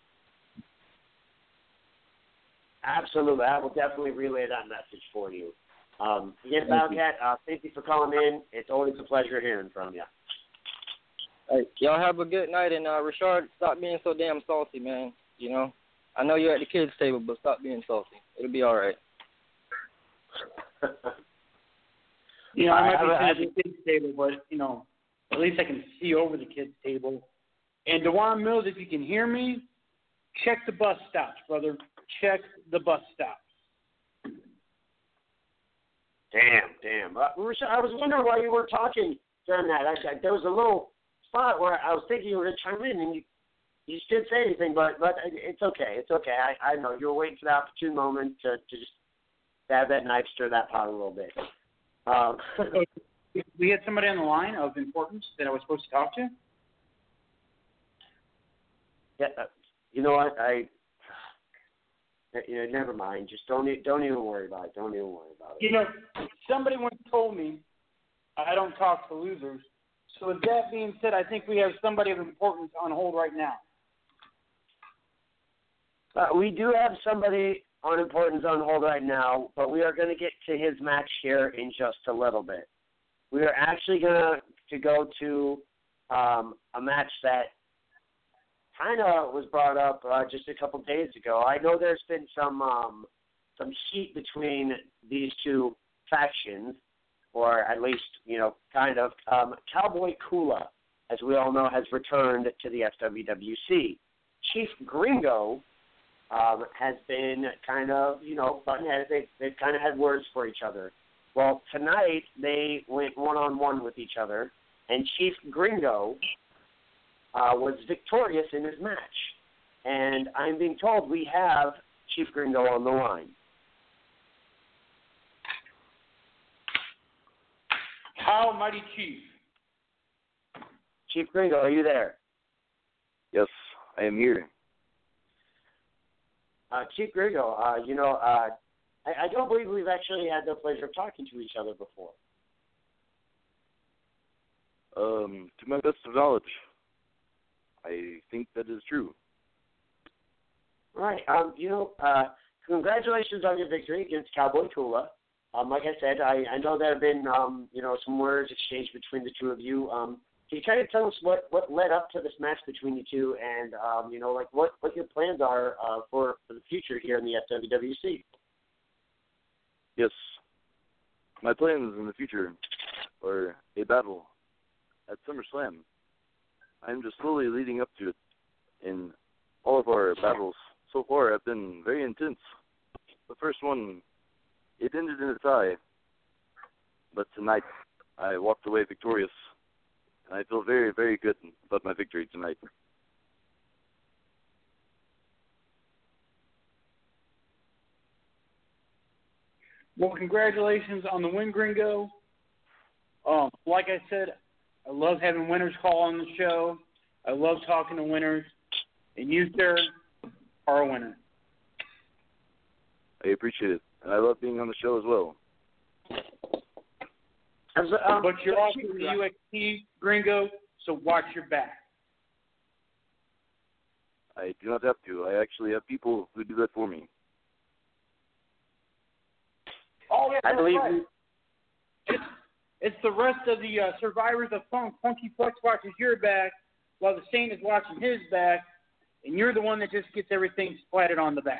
Absolutely. I will definitely relay that message for you. Um, again, Battlecat, uh, thank you for calling in. It's always a pleasure hearing from you. Hey, y'all have a good night, and uh, Richard, stop being so damn salty, man. You know, I know you're at the kids' table, but stop being salty. It'll be all right. You know, I might I, be I, sitting at the kids' table, but, you know, At least I can see over the kids' table. And Dewan Mills, if you can hear me, check the bus stops, brother. Check the bus stops. Damn, damn. Uh, we were, I was wondering why you weren't talking during that. I, I, there was a little spot where I was thinking you were going to chime in, and you, you just didn't say anything, but but it's okay. It's okay. I, I know. You were waiting for the opportune moment to, to just stab that knife, stir that pot a little bit. Um, we had somebody on the line of importance that I was supposed to talk to? Yeah, uh, you know what? I... You know, never mind. Just don't don't even worry about it. Don't even worry about it. You know, somebody once told me I don't talk to losers. So with that being said, I think we have somebody of importance on hold right now. Uh, we do have somebody on importance on hold right now, but we are going to get to his match here in just a little bit. We are actually going to to go to um, a match that kind of was brought up uh, just a couple days ago. I know there's been some um, some heat between these two factions, or at least, you know, kind of. Um, Cowboy Kula, as we all know, has returned to the F W W C. Chief Gringo um, has been kind of, you know, button-headed. They, they've kind of had words for each other. Well, tonight they went one-on-one with each other, and Chief Gringo Uh, was victorious in his match. And I'm being told we have Chief Gringo on the line. How mighty Chief? Chief Gringo, are you there? Yes, I am here. Uh, Chief Gringo, uh, you know, uh, I, I don't believe we've actually had the pleasure of talking to each other before. Um, to my best of knowledge, I think that is true. All right. Um, you know, uh, congratulations on your victory against Cowboy Kula. Um, like I said, I, I know there have been, um, you know, some words exchanged between the two of you. Um, can you try to tell us what, what led up to this match between you two and, um, you know, like what, what your plans are uh, for, for the future here in the F W W C? Yes. My plans in the future are a battle at SummerSlam. I'm just slowly leading up to it, and all of our battles so far have been very intense. The first one, it ended in a tie, but tonight I walked away victorious, and I feel very, very good about my victory tonight. Well, congratulations on the win, Gringo. Um, like I said, I love having winners call on the show. I love talking to winners. And you, sir, are a winner. I appreciate it. And I love being on the show as well. Um, but you're also in the U X T, Gringo, so watch your back. I do not have to. I actually have people who do that for me. Oh, yeah, I believe right. you. It's, it's the rest of the uh, survivors of Funk. Funky Flex watches your back while the Saint is watching his back, and you're the one that just gets everything splatted on the back.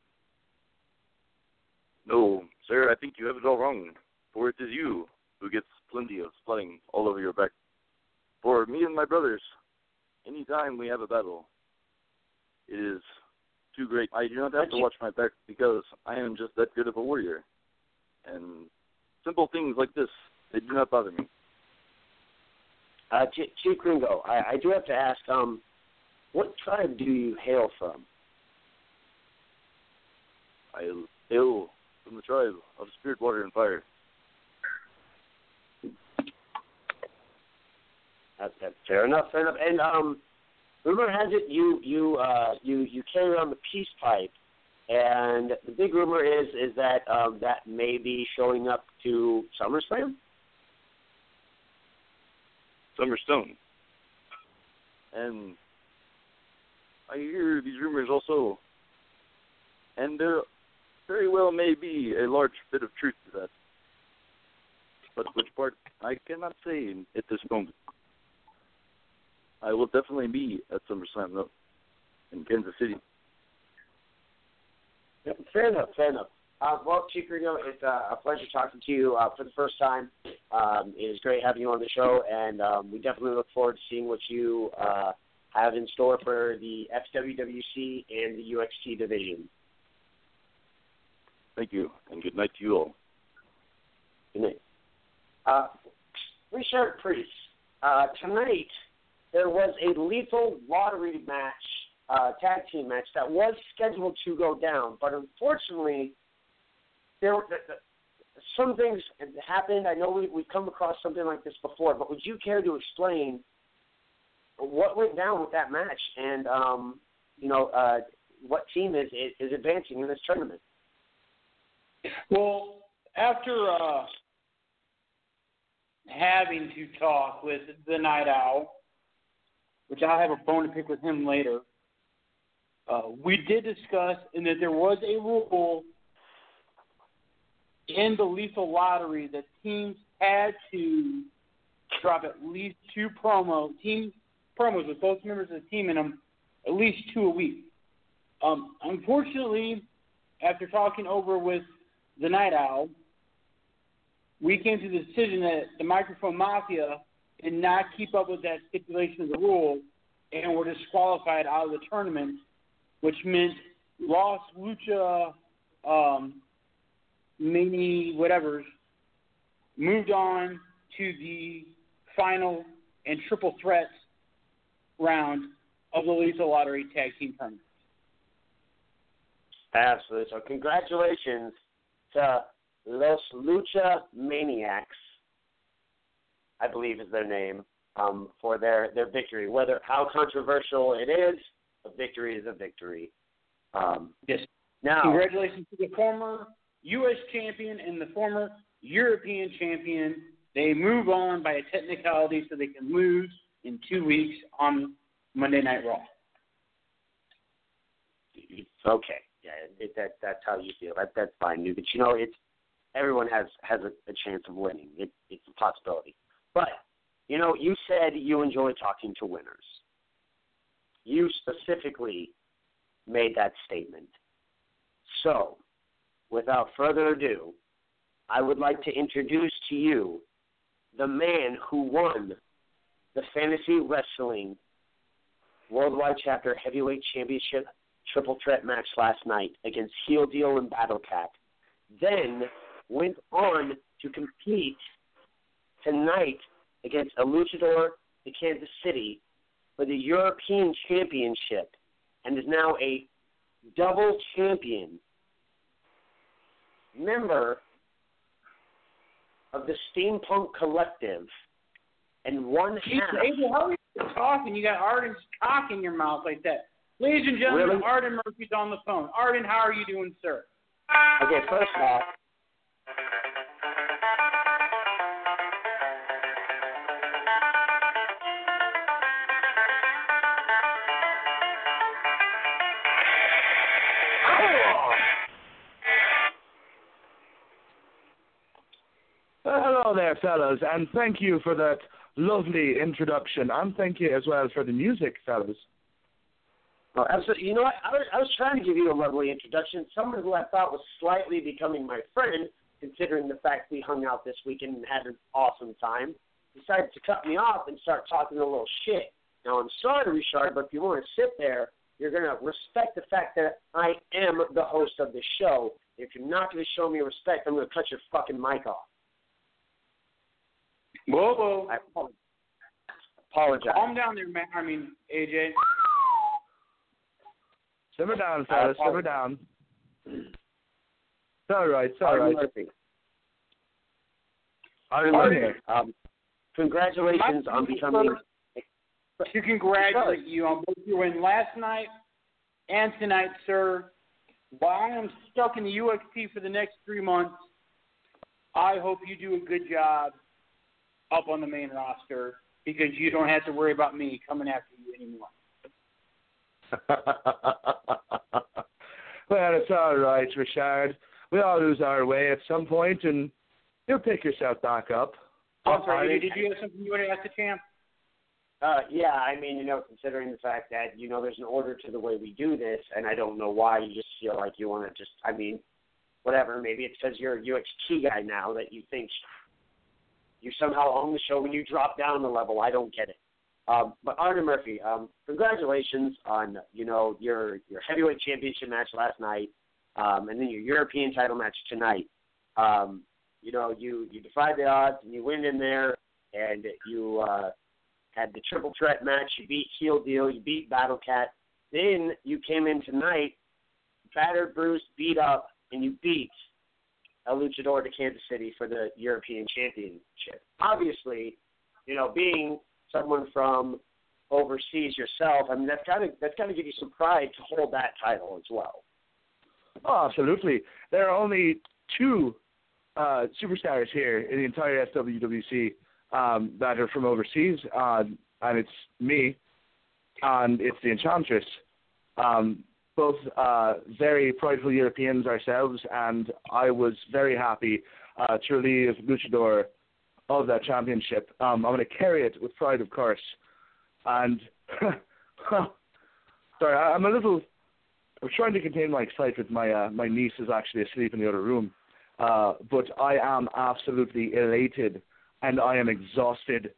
No, sir, I think you have it all wrong. For it is you who gets plenty of splatting all over your back. For me and my brothers, any time we have a battle, it is too great. I do not have to watch my back because I am just that good of a warrior. And simple things like this, they do not bother me. Uh, Ch- Chief Gringo, I, I do have to ask, um, what tribe do you hail from? I hail from the tribe of Spirit, Water, and Fire. That, that's fair enough, fair enough. And um, rumor has it you you uh, you you carry around the peace pipe, and the big rumor is is that um, that may be showing up to SummerSlam. Summerstone. And I hear these rumors also, and there very well may be a large bit of truth to that. But which part, I cannot say at this moment. I will definitely be at SummerSlam, though, in Kansas City. Yeah, fair enough, fair enough. Uh, well, Chico, it's uh, a pleasure talking to you uh, for the first time. Um, it is great having you on the show, and um, we definitely look forward to seeing what you uh, have in store for the F W W C and the U X T division. Thank you, and good night to you all. Good night. Uh, Richard Priest, uh, tonight there was a lethal lottery match, uh, tag team match that was scheduled to go down, but unfortunately, there were the, the, some things happened. I know we, we've come across something like this before, but would you care to explain what went down with that match and, um, you know, uh, what team is, is advancing in this tournament? Well, after uh, having to talk with the Night Owl, which I'll have a bone to pick with him later, uh, we did discuss in that there was a rule in the lethal lottery that teams had to drop at least two promo team promos with both members of the team in them, at least two a week. Um, unfortunately, after talking over with the Night Owl, we came to the decision that the Microphone Mafia did not keep up with that stipulation of the rule and were disqualified out of the tournament, which meant Los Lucha um, Mini whatevers moved on to the final and triple threat round of the Lethal Lottery Tag Team Tournament. Absolutely. So congratulations to Los Lucha Maniacs, I believe is their name, um, for their, their victory. Whether how controversial it is, a victory is a victory. Um, yes. Now, congratulations to the former U S champion and the former European champion. They move on by a technicality so they can lose in two weeks on Monday Night Raw. Okay, yeah, it, that that's how you feel. That that's fine, but you know, it's everyone has has a, a chance of winning. It, it's a possibility. But you know, you said you enjoy talking to winners. You specifically made that statement. So, without further ado, I would like to introduce to you the man who won the Fantasy Wrestling Worldwide Chapter Heavyweight Championship Triple Threat match last night against Heel Deal and Battle Cat, then went on to compete tonight against a luchador in Kansas City for the European Championship and is now a double champion, member of the Steampunk Collective, and one half. Hey, how are you talking? You got Arden's cock in your mouth like that. Ladies and gentlemen, Really? Arden Murphy's on the phone. Arden, how are you doing, sir? Okay, first off, Well, hello there, fellas, and thank you for that lovely introduction, and thank you as well for the music, fellas. Oh, absolutely. You know what? I was, I was trying to give you a lovely introduction. Someone who I thought was slightly becoming my friend, considering the fact we hung out this weekend and had an awesome time, decided to cut me off and start talking a little shit. Now, I'm sorry, Richard, but if you want to sit there, you're going to respect the fact that I am the host of the show. If you're not going to show me respect, I'm going to cut your fucking mic off. Whoa, whoa. I apologize. Calm down there, man. I mean, A J. Simmer down, fellas, simmer down. It's all right, it's all Arden right. Murphy. Arden Murphy. Um, congratulations on becoming... To congratulate you on both your win last night and tonight, sir. While I am stuck in the U X T for the next three months, I hope you do a good job up on the main roster because you don't have to worry about me coming after you anymore. Well, it's all right, Richard. We all lose our way at some point, and you'll pick yourself back up. I'm sorry, did you have something you want to ask the champ? Uh, yeah, I mean, you know, considering the fact that, you know, there's an order to the way we do this, and I don't know why you just feel like you want to just, I mean, whatever. Maybe it's because you're a U X T guy now that you think you somehow own the show when you drop down the level. I don't get it. Um, but Arden Murphy, um, congratulations on, you know, your your heavyweight championship match last night, um, and then your European title match tonight. Um, you know, you, you defied the odds and you went in there and you uh, had the triple threat match. You beat Heel Deal, you beat Battle Cat. Then you came in tonight, battered, bruised, beat up, and you beat El Luchador to Kansas City for the European Championship. Obviously, you know, being someone from overseas yourself, I mean, that's got to that's got to give you some pride to hold that title as well. Oh, absolutely. There are only two uh, superstars here in the entire S W W C um, that are from overseas, uh, and it's me and it's the Enchantress. Um, both uh, very prideful Europeans ourselves, and I was very happy uh, to relieve Luchador of that championship. Um, I'm going to carry it with pride, of course. And, sorry, I'm a little, I'm trying to contain my excitement. My, uh, my niece is actually asleep in the other room. Uh, but I am absolutely elated, and I am exhausted.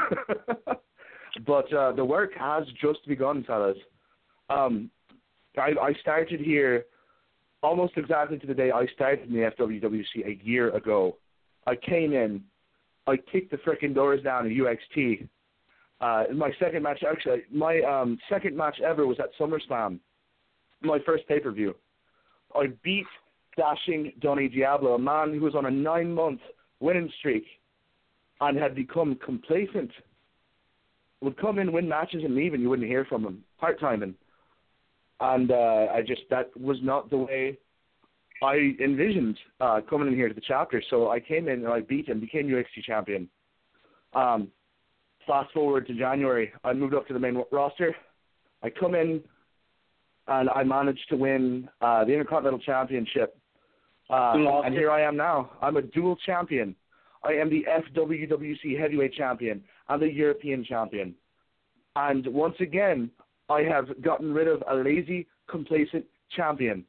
But uh, the work has just begun, fellas. Um, I, I started here almost exactly to the day I started in the F W W C a year ago. I came in, I kicked the frickin' doors down at U X T. Uh, my second match, actually, my um, second match ever was at SummerSlam, my first pay-per-view. I beat Dashing Donny Diablo, a man who was on a nine-month winning streak and had become complacent. Would come in, win matches, and leave, and you wouldn't hear from him. Part-timing. And uh, I just, that was not the way I envisioned uh, coming in here to the chapter. So I came in and I beat him, became U X T champion. Um, fast forward to January, I moved up to the main roster. I come in and I managed to win uh, the Intercontinental Championship. Uh, and here I am now. I'm a dual champion. I am the F W W C Heavyweight Champion and the European Champion. And once again, I have gotten rid of a lazy, complacent champion.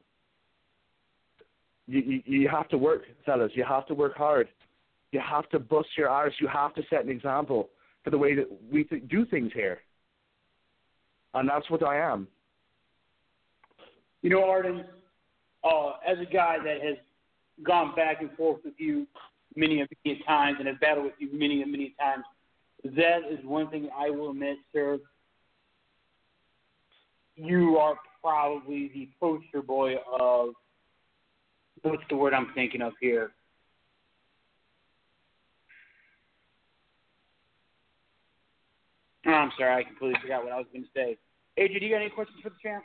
You, you, you have to work, fellas. You have to work hard. You have to bust your arse. You have to set an example for the way that we th- do things here. And that's what I am. You know, Arden, uh, as a guy that has gone back and forth with you many, many times and has battled with you many, many times, that is one thing I will admit, sir. You are probably the poster boy of, what's the word I'm thinking of here? Oh, I'm sorry, I completely forgot what I was going to say. A J, do you got any questions for the champ?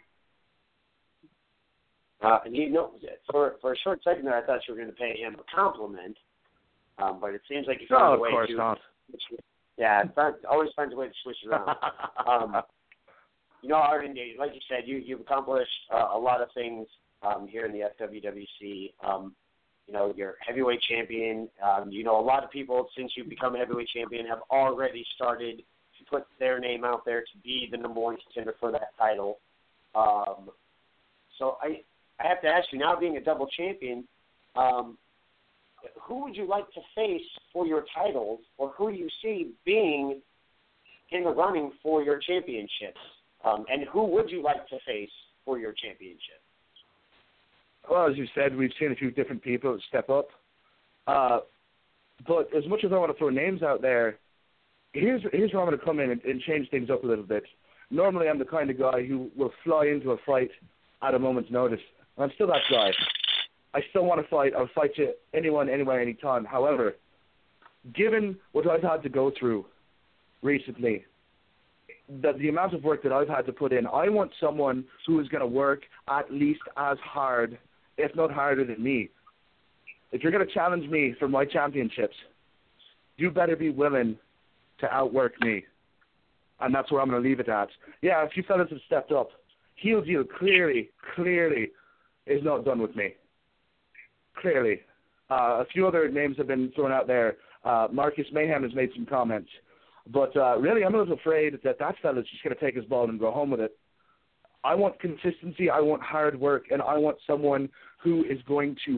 Uh, you know, for for a short second there, I thought you were going to pay him a compliment, um, but it seems like you found no, a way of course to. not. Yeah, it find, always finds a way to switch it around. um, you know, Arden, like you said, you you've accomplished uh, a lot of things um, here in the F W W C. Um, you know, you're heavyweight champion. Um, you know, a lot of people since you've become a heavyweight champion have already started to put their name out there to be the number one contender for that title. Um, so I. I have to ask you, now being a double champion, um, who would you like to face for your titles, or who do you see being in the running for your championships? Um, and who would you like to face for your championship? Well, as you said, we've seen a few different people step up. Uh, but as much as I want to throw names out there, here's here's where I'm going to come in and, and change things up a little bit. Normally, I'm the kind of guy who will fly into a fight at a moment's notice. I'm still that guy. I still want to fight. I'll fight you anyone, anywhere, anytime. However, given what I've had to go through recently, the, the amount of work that I've had to put in, I want someone who is going to work at least as hard, if not harder than me. If you're going to challenge me for my championships, you better be willing to outwork me. And that's where I'm going to leave it at. Yeah, a few fellas have stepped up. Heel Deal clearly, clearly is not done with me. Clearly. Uh, a few other names have been thrown out there. Uh, Marcus Mayhem has made some comments. But uh, really, I'm a little afraid that that fella's just going to take his ball and go home with it. I want consistency, I want hard work, and I want someone who is going to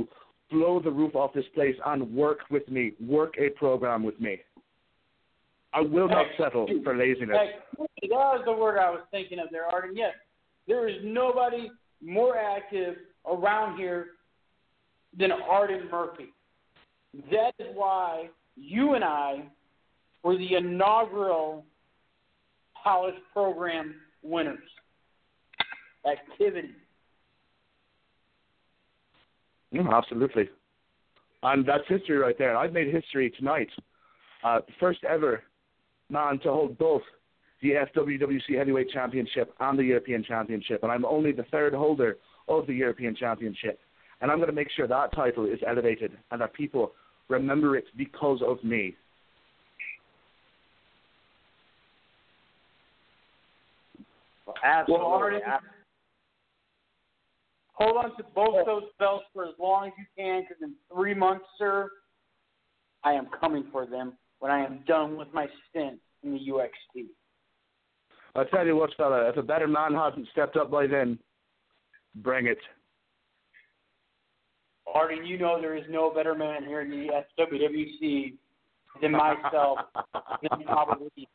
blow the roof off this place and work with me, work a program with me. I will not settle for laziness. That was the word I was thinking of there, Arden. Yes, there is nobody more active around here than Arden Murphy. That is why you and I were the inaugural college program winners. Activity. Mm, absolutely. And that's history right there. I've made history tonight. Uh, first ever man to hold both the F W W C Heavyweight Championship and the European Championship. And I'm only the third holder of the European Championship. And I'm going to make sure that title is elevated and that people remember it because of me. Well, absolutely. Well, Arden, hold on to both those belts for as long as you can, because in three months, sir, I am coming for them when I am done with my stint in the U X T. I'll tell you what, fella, if a better man hasn't stepped up by then, bring it. Arden, you know there is no better man here in the F W W C than myself, than probably you.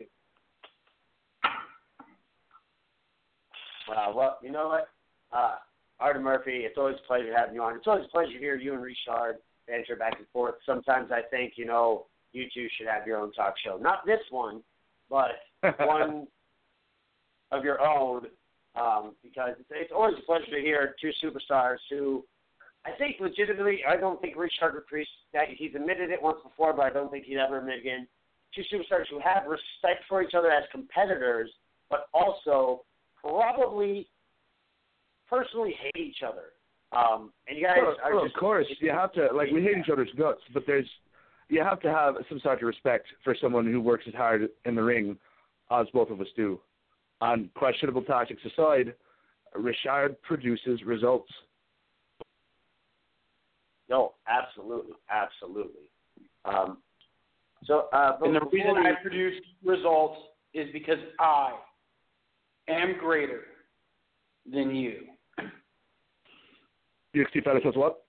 Wow, well, you know what? Uh, Arden Murphy, it's always a pleasure having you on. It's always a pleasure to hear you and Richard banter back and forth. Sometimes I think, you know, you two should have your own talk show. Not this one, but one of your own, um, because it's, it's always a pleasure to hear two superstars who I think legitimately, I don't think Richard Caprice, that he's admitted it once before, but I don't think he'd ever admit it again. Two superstars who have respect for each other as competitors, but also probably personally hate each other. Um, and you guys well, are well, just... Of course, you have to, like, we hate each other's guts, but there's, you have to have some sort of respect for someone who works as hard in the ring as both of us do. And questionable tactics aside, Richard produces results. No, absolutely, absolutely. Um, so, uh, and the reason we... I produce results is because I am greater than you. U X T fellas says what?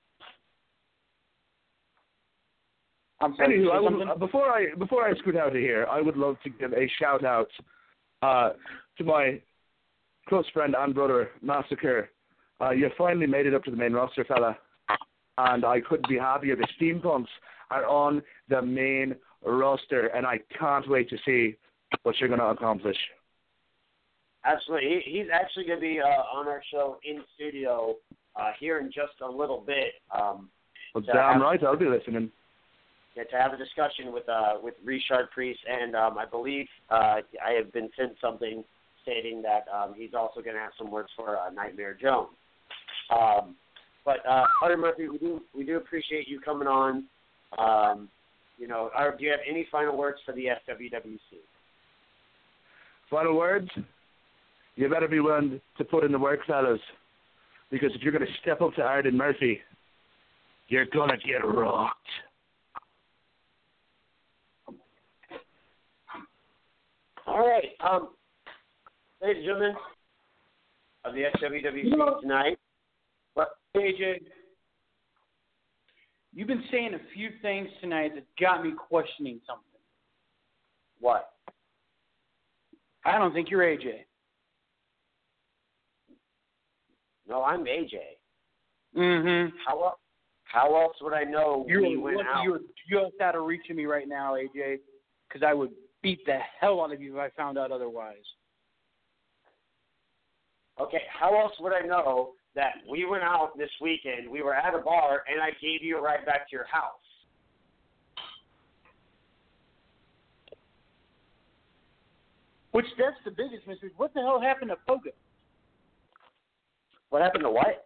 I'm sorry. Anywho, I would, before I before I scoot out of here, I would love to give a shout out uh, to my close friend and brother Massacre. Uh, you finally made it up to the main roster, fella. And I couldn't be happier. The Steampunks are on the main roster, and I can't wait to see what you're going to accomplish. Absolutely. He, he's actually going to be uh, on our show in studio uh, here in just a little bit. Um, well, damn have, right, I'll be listening. Yeah, to have a discussion with uh, with Richard Priest, and um, I believe uh, I have been sent something stating that um, he's also going to have some words for uh, Nightmare Jones. Um, But uh, Arden Murphy, we do we do appreciate you coming on. Um, you know, are, do you have any final words for the F W W C? Final words? You better be willing to put in the work, fellas, because if you're going to step up to Arden Murphy, you're going to get rocked. All right, um, ladies and gentlemen of the F W W C tonight. But A J, you've been saying a few things tonight that got me questioning something. What? I don't think you're A J. No, I'm A J. Mm-hmm. How, how else would I know you're we went out? You're just out of reach of me right now, A J, because I would beat the hell out of you if I found out otherwise. Okay, how else would I know that we went out this weekend, we were at a bar, and I gave you a ride back to your house? Which, that's the biggest mystery. What the hell happened to Pogo? What happened to what?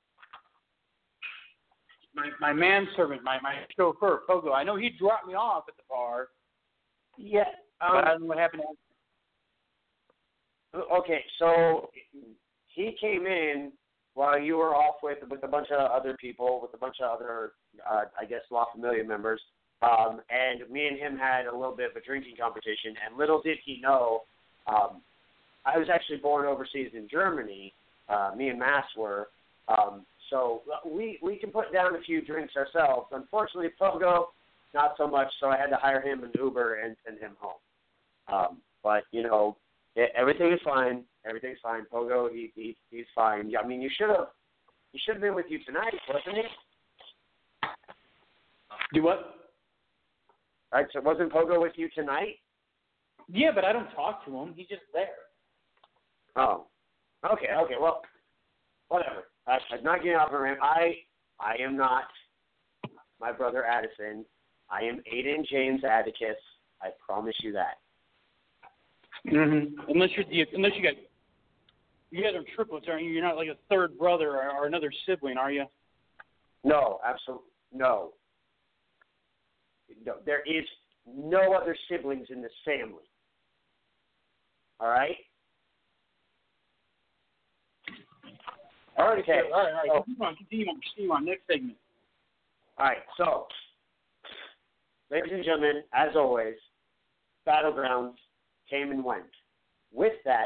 My my manservant, my, my chauffeur, Pogo. I know he dropped me off at the bar. Yeah. Um, but I don't know what happened to him. Okay, so he came in while you were off with with a bunch of other people, with a bunch of other, uh, I guess, La Familia members, um, and me and him had a little bit of a drinking competition, and little did he know, um, I was actually born overseas in Germany, uh, me and Mass were, um, So uh, we we can put down a few drinks ourselves. Unfortunately, Pogo, not so much. So I had to hire him an Uber and send him home. Um, but you know, it, everything is fine. Everything's fine. Pogo, he, he he's fine. I mean, you should have he should have been with you tonight, wasn't he? Do what? All right. So wasn't Pogo with you tonight? Yeah, but I don't talk to him. He's just there. Oh. Okay. Okay. Well, whatever. I, I'm not getting off of him. I I am not my brother Addison. I am Aiden James Atticus. I promise you that. Mm-hmm. Unless you're the, unless you got you guys are triplets, aren't you? You're not like a third brother or, or another sibling, are you? No, absolutely no. No, there is no other siblings in this family. All right. All right, Okay. all right, all right. So, Continue on, continue on, continue on. Next segment. all right. So, ladies and gentlemen, as always, Battlegrounds came and went. With that,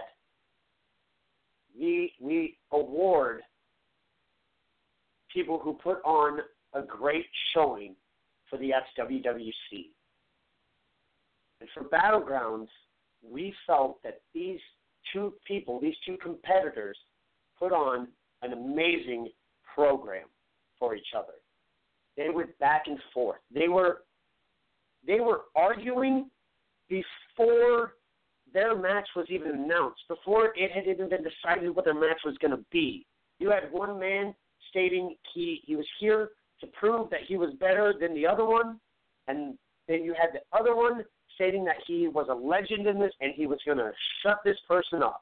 we we award people who put on a great showing for the F W W C. And for Battlegrounds, we felt that these two people, these two competitors, put on an amazing program for each other. They went back and forth. They were they were arguing before their match was even announced, before it had even been decided what their match was going to be. You had one man stating he, he was here to prove that he was better than the other one, and then you had the other one stating that he was a legend in this and he was going to shut this person up.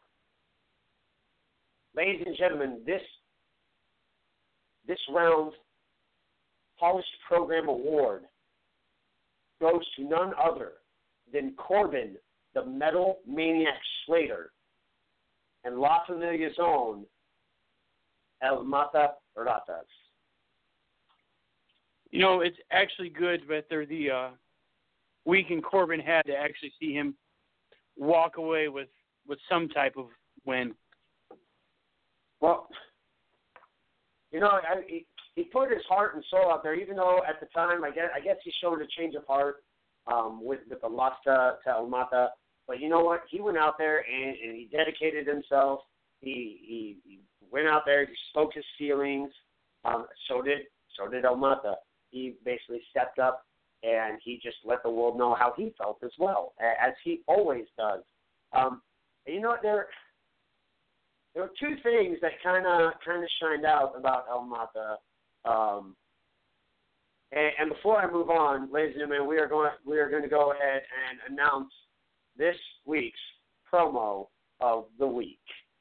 Ladies and gentlemen, this this round Polished Program Award goes to none other than Corbin, the Metal Maniac Slater, and La Familia's own El Mata Ratas. You know, it's actually good that they're the uh, week in Corbin had to actually see him walk away with, with some type of win. Well, you know, I, he, he put his heart and soul out there, even though at the time, I guess, I guess he showed a change of heart um, with, with the loss to, to El Mata. But you know what? He went out there and, and he dedicated himself. He, he he went out there. He spoke his feelings. Um, so did so did El Mata. He basically stepped up and he just let the world know how he felt as well, as he always does. Um, and you know what? There there were two things that kind of kind of shined out about El Mata. Um, and, and before I move on, ladies and gentlemen, we are going we are going to go ahead and announce this week's promo of the week.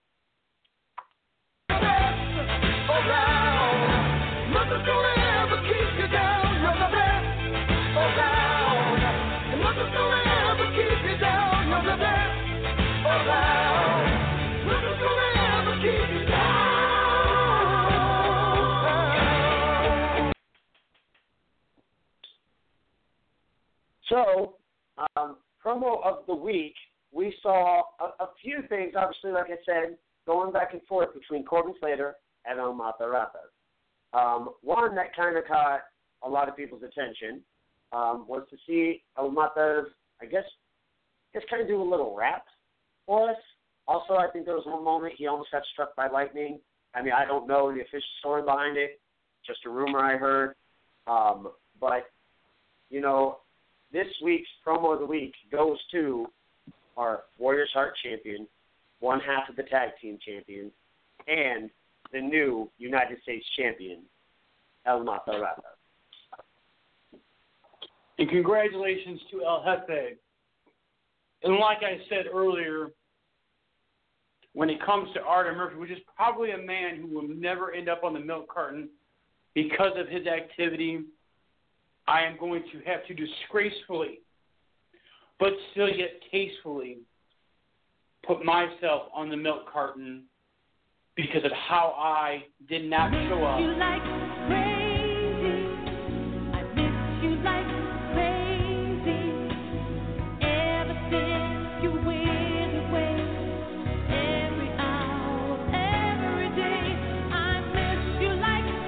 So, um, promo of the week, we saw a, a few things, obviously, like I said, going back and forth between Corbin Slater and El Mata Ratas. Um, one that kind of caught a lot of people's attention um, was to see El Mata's, I guess, just kind of do a little rap for us. Also, I think there was one moment he almost got struck by lightning. I mean, I don't know the official story behind it, just a rumor I heard. Um, but, you know, this week's promo of the week goes to our Warriors Heart champion, one half of the tag team champions, and the new United States champion, El Mata Ratas. And congratulations to El Jefe. And like I said earlier, when it comes to Arden Murphy, which is probably a man who will never end up on the milk carton because of his activity, I am going to have to disgracefully, but still yet tastefully, put myself on the milk carton because of how I did not show up. You like crazy. I miss you like crazy. Ever since you went away, every hour, every day, I miss you like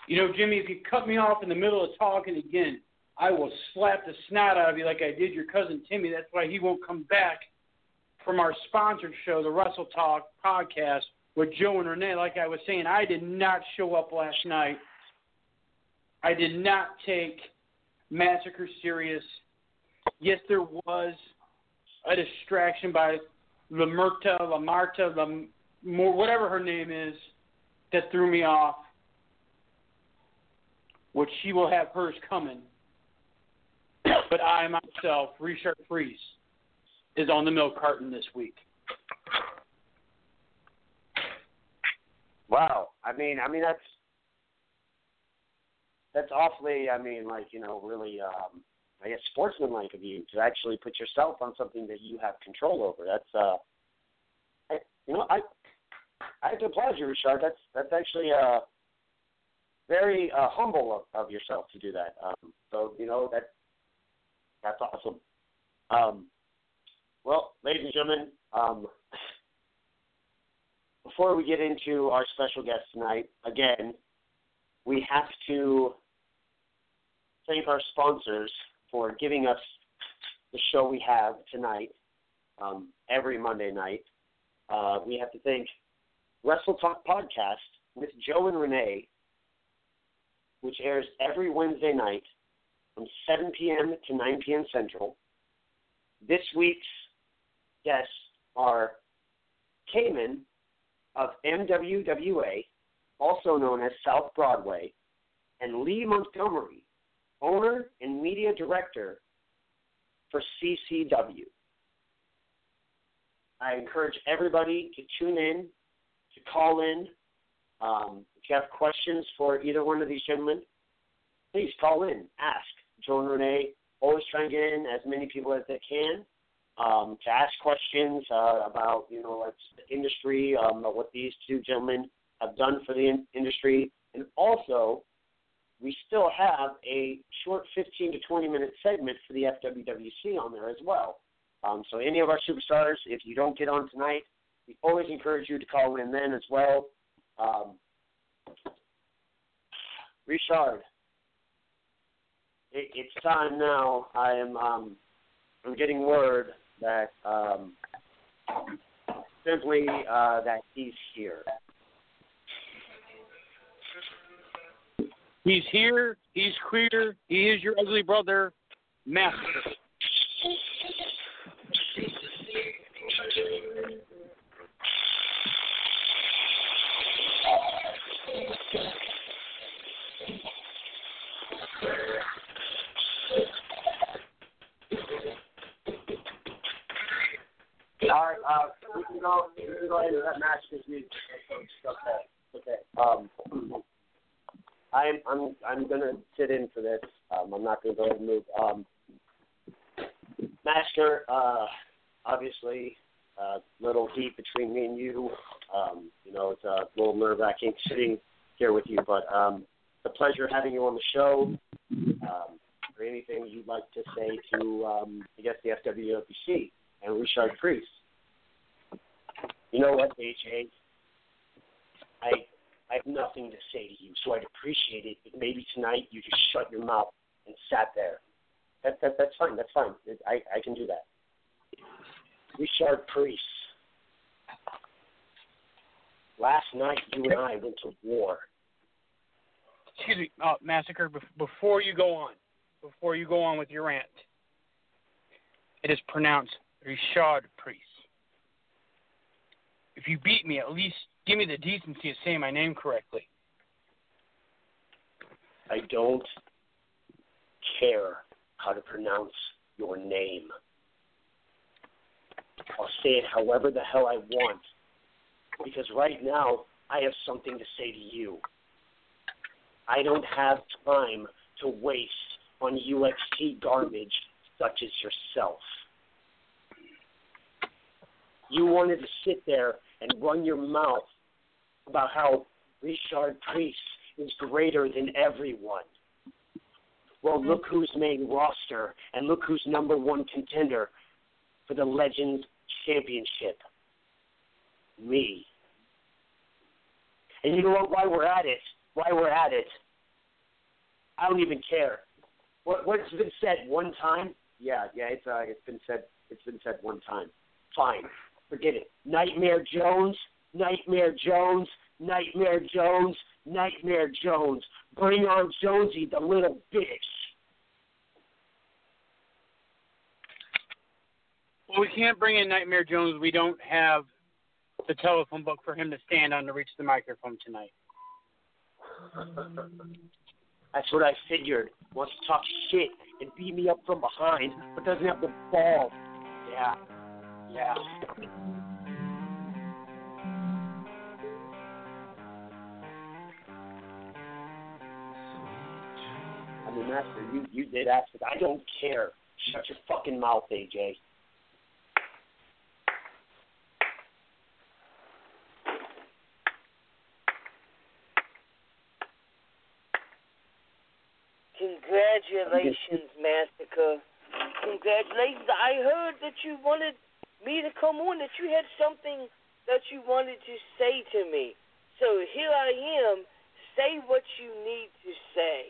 You know, Jimmy, if you cut me off in the middle of talking again, I will slap the snot out of you like I did your cousin Timmy. That's why he won't come back from our sponsored show, the Wrestle Talk podcast with Joe and Renee. Like I was saying, I did not show up last night. I did not take Massacre serious. Yes, there was a distraction by Lamerta, Lamarta, Lam, whatever her name is, that threw me off. Which she will have hers coming. But I myself, Richard Priest, is on the milk carton this week. Wow. I mean, I mean that's that's awfully. I mean, like you know, really, um, I guess sportsmanlike of you to actually put yourself on something that you have control over. That's, uh, I, you know, I I have to applaud you, Richard. That's that's actually uh. very uh, humble of, of yourself to do that. Um, so, you know, that that's awesome. Um, well, ladies and gentlemen, um, before we get into our special guest tonight, again, we have to thank our sponsors for giving us the show we have tonight, um, every Monday night. Uh, we have to thank Wrestle Talk Podcast with Joe and Renee, which airs every Wednesday night from seven p.m. to nine p.m. Central. This week's guests are Cayman of M W W A, also known as South Broadway, and Lee Montgomery, owner and media director for C C W. I encourage everybody to tune in, to call in. Um, if you have questions for either one of these gentlemen, please call in, ask. Joe and Renee always try and get in as many people as they can um, to ask questions uh, about, you know, like the industry, um, what these two gentlemen have done for the in- industry. And also, we still have a short fifteen to twenty minute segment for the F W W C on there as well. Um, so any of our superstars, if you don't get on tonight, we always encourage you to call in then as well. Um, Richard, it, it's time now. I am um, I'm getting word that um, simply uh, that he's here. He's here. He's queer. He is your ugly brother, Master. All right, uh, we can go. We can go into that match this week. Okay. Okay. Um, I'm I'm I'm gonna sit in for this. Um, I'm not gonna go ahead and move. Um, Master, uh, obviously, a uh, little deep between me and you. Um, you know, it's a little nerve-wracking sitting here with you, but um, it's a pleasure having you on the show. Um, or anything you'd like to say to, um, I guess, the F W W C and Richard Priest. You know what, H A? I I have nothing to say to you, so I'd appreciate it if maybe tonight you just shut your mouth and sat there. That, that that's fine. That's fine. I I can do that. Richard Priest. Last night you and I went to war. Excuse me, uh, Massacre. Before you go on, before you go on with your rant, it is pronounced Richard Priest. If you beat me, at least give me the decency of saying my name correctly. I don't care how to pronounce your name. I'll say it however the hell I want, because right now I have something to say to you. I don't have time to waste on U X T garbage such as yourself. You wanted to sit there and run your mouth about how Richard Priest is greater than everyone. Well, look who's made roster, and look who's number one contender for the Legends Championship. Me. And you know what? While we're at it, while we're at it, I don't even care. What what's been said one time? Yeah, yeah, it's uh, it's been said. It's been said one time. Fine, forget it. Nightmare Jones, Nightmare Jones, Nightmare Jones, Nightmare Jones. Bring on Jonesy, the little bitch. Well, we can't bring in Nightmare Jones. We don't have the telephone book for him to stand on to reach the microphone tonight. That's what I figured. Wants to talk shit and beat me up from behind, but doesn't have the balls. Yeah. Yeah. I mean, Master, you, you did ask it. I don't care. Shut your fucking mouth, A J. Congratulations, Massacre. Congratulations. I heard that you wanted me to come on, that you had something that you wanted to say to me. So here I am. Say what you need to say.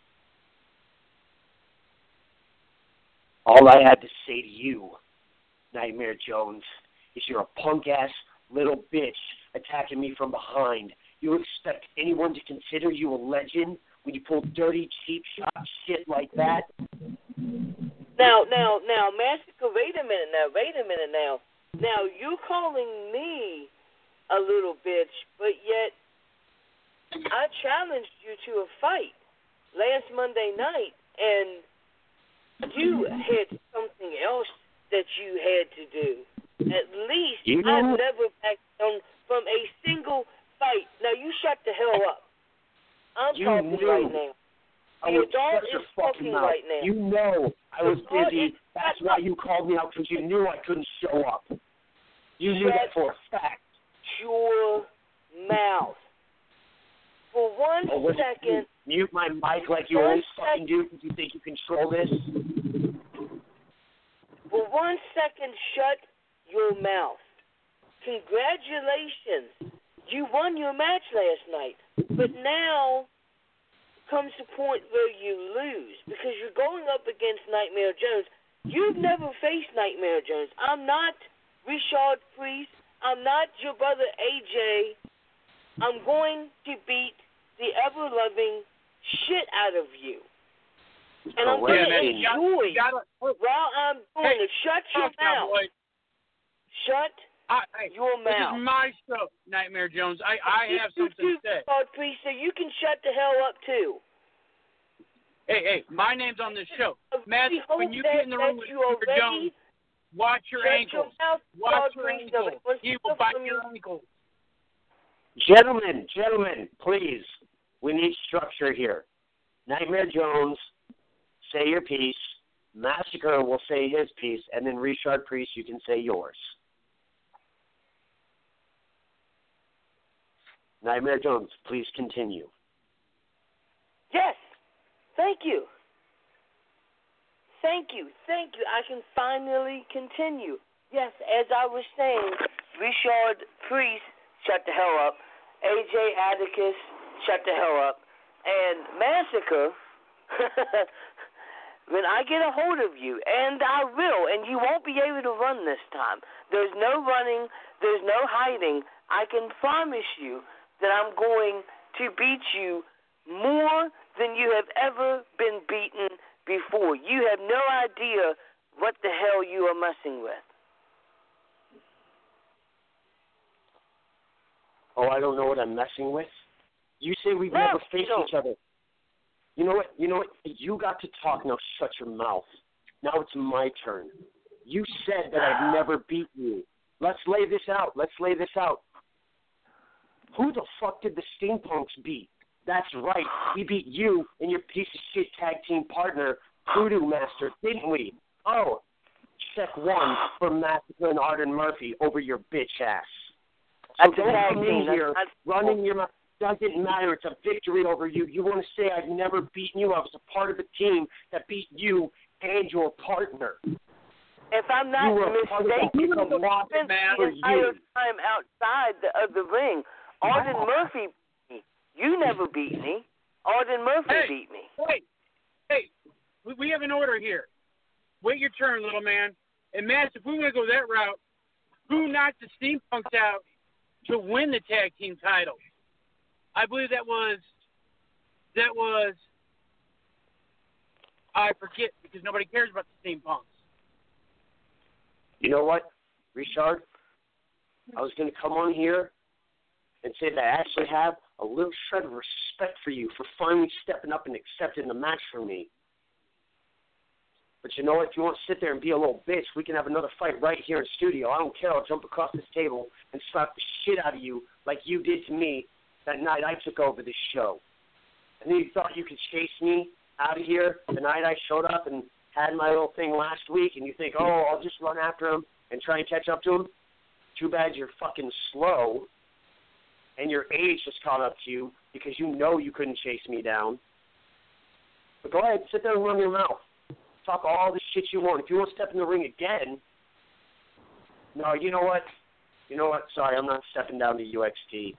All I had to say to you, Nightmare Jones, is you're a punk-ass little bitch attacking me from behind. You expect anyone to consider you a legend when you pull dirty, cheap shot shit like that? Now, now, now, Massacre, wait a minute now, wait a minute now. Now, you calling me a little bitch, but yet I challenged you to a fight last Monday night, and you had something else that you had to do. At least you? I've never backed down from a single fight. Now, you shut the hell up. I'm You talking knew. right now. I The was adult such is a fucking talking mouth. right now. You know I was The adult busy. is- That's why you called me out, because you knew I couldn't show up. You knew that for a fact. Your mouth. For one Oh, what, second. Mute my mic like you One always fucking do because you think you control this? For one second, shut your mouth. Congratulations. You won your match last night. But now comes the point where you lose because you're going up against Nightmare Jones. You've never faced Nightmare Jones. I'm not Richard Priest. I'm not your brother A J. I'm going to beat the ever-loving shit out of you. And I'm Oh, going yeah, to man, you got- enjoy you gotta- while I'm doing Hey, it. Shut your talk now, mouth. boy. Shut I, hey, your this mouth. is my show, Nightmare Jones. I, I You have do something to too, say. Richard Priest, so you can shut the hell up too. Hey, hey, my name's on this show. Matt, We hope when you that, get in the room that with you Nightmare already Jones, watch your shut ankles. Your mouth, Watch Richard your Priest. ankles. Nobody wants He to will hear bite from your you. ankles. Gentlemen, gentlemen, please. We need structure here. Nightmare Jones, say your piece. Massacre will say his piece. And then Richard Priest, you can say yours. Nightmare Jones, please continue. Yes. Thank you. Thank you. Thank you. I can finally continue. Yes, as I was saying, Richard Priest, shut the hell up. A J Atticus, shut the hell up. And Massacre, when I get a hold of you, and I will, and you won't be able to run this time. There's no running. There's no hiding. I can promise you that I'm going to beat you more than you have ever been beaten before. You have no idea what the hell you are messing with. Oh, I don't know what I'm messing with? You say we've No, never faced no. each other. You know what? You know what? You got to talk. Now shut your mouth. Now it's my turn. You said that I've never beaten you. Let's lay this out. Let's lay this out. Who the fuck did the Steampunks beat? That's right. We beat you and your piece of shit tag team partner, Voodoo Master, didn't we? Oh, check one for Massacre and Arden Murphy over your bitch ass. So That's a don't tag come team. in here That's- running your mouth. Doesn't matter. It's a victory over you. You want to say I've never beaten you? I was a part of the team that beat you and your partner. If I'm not You were a part of that. mistaken, It's a you loss spent for the entire you. time outside the, of the ring. Arden Murphy, you never beat me. Arden Murphy Hey, beat me. Wait, hey, we, we have an order here. Wait your turn, little man. And Matt, if we want to go that route, who knocked the Steampunks out to win the tag team titles? I believe that was that was I forget because nobody cares about the Steampunks. You know what, Richard? I was going to come on here and say that I actually have a little shred of respect for you for finally stepping up and accepting the match for me. But you know what? If you want to sit there and be a little bitch, we can have another fight right here in studio. I don't care. I'll jump across this table and slap the shit out of you like you did to me that night I took over this show. And then you thought you could chase me out of here the night I showed up and had my little thing last week, and you think, oh, I'll just run after him and try and catch up to him? Too bad you're fucking slow and your age just caught up to you because you know you couldn't chase me down. But go ahead, sit there and run your mouth. Talk all the shit you want. If you want to step in the ring again, no, you know what? You know what? Sorry, I'm not stepping down to U X T.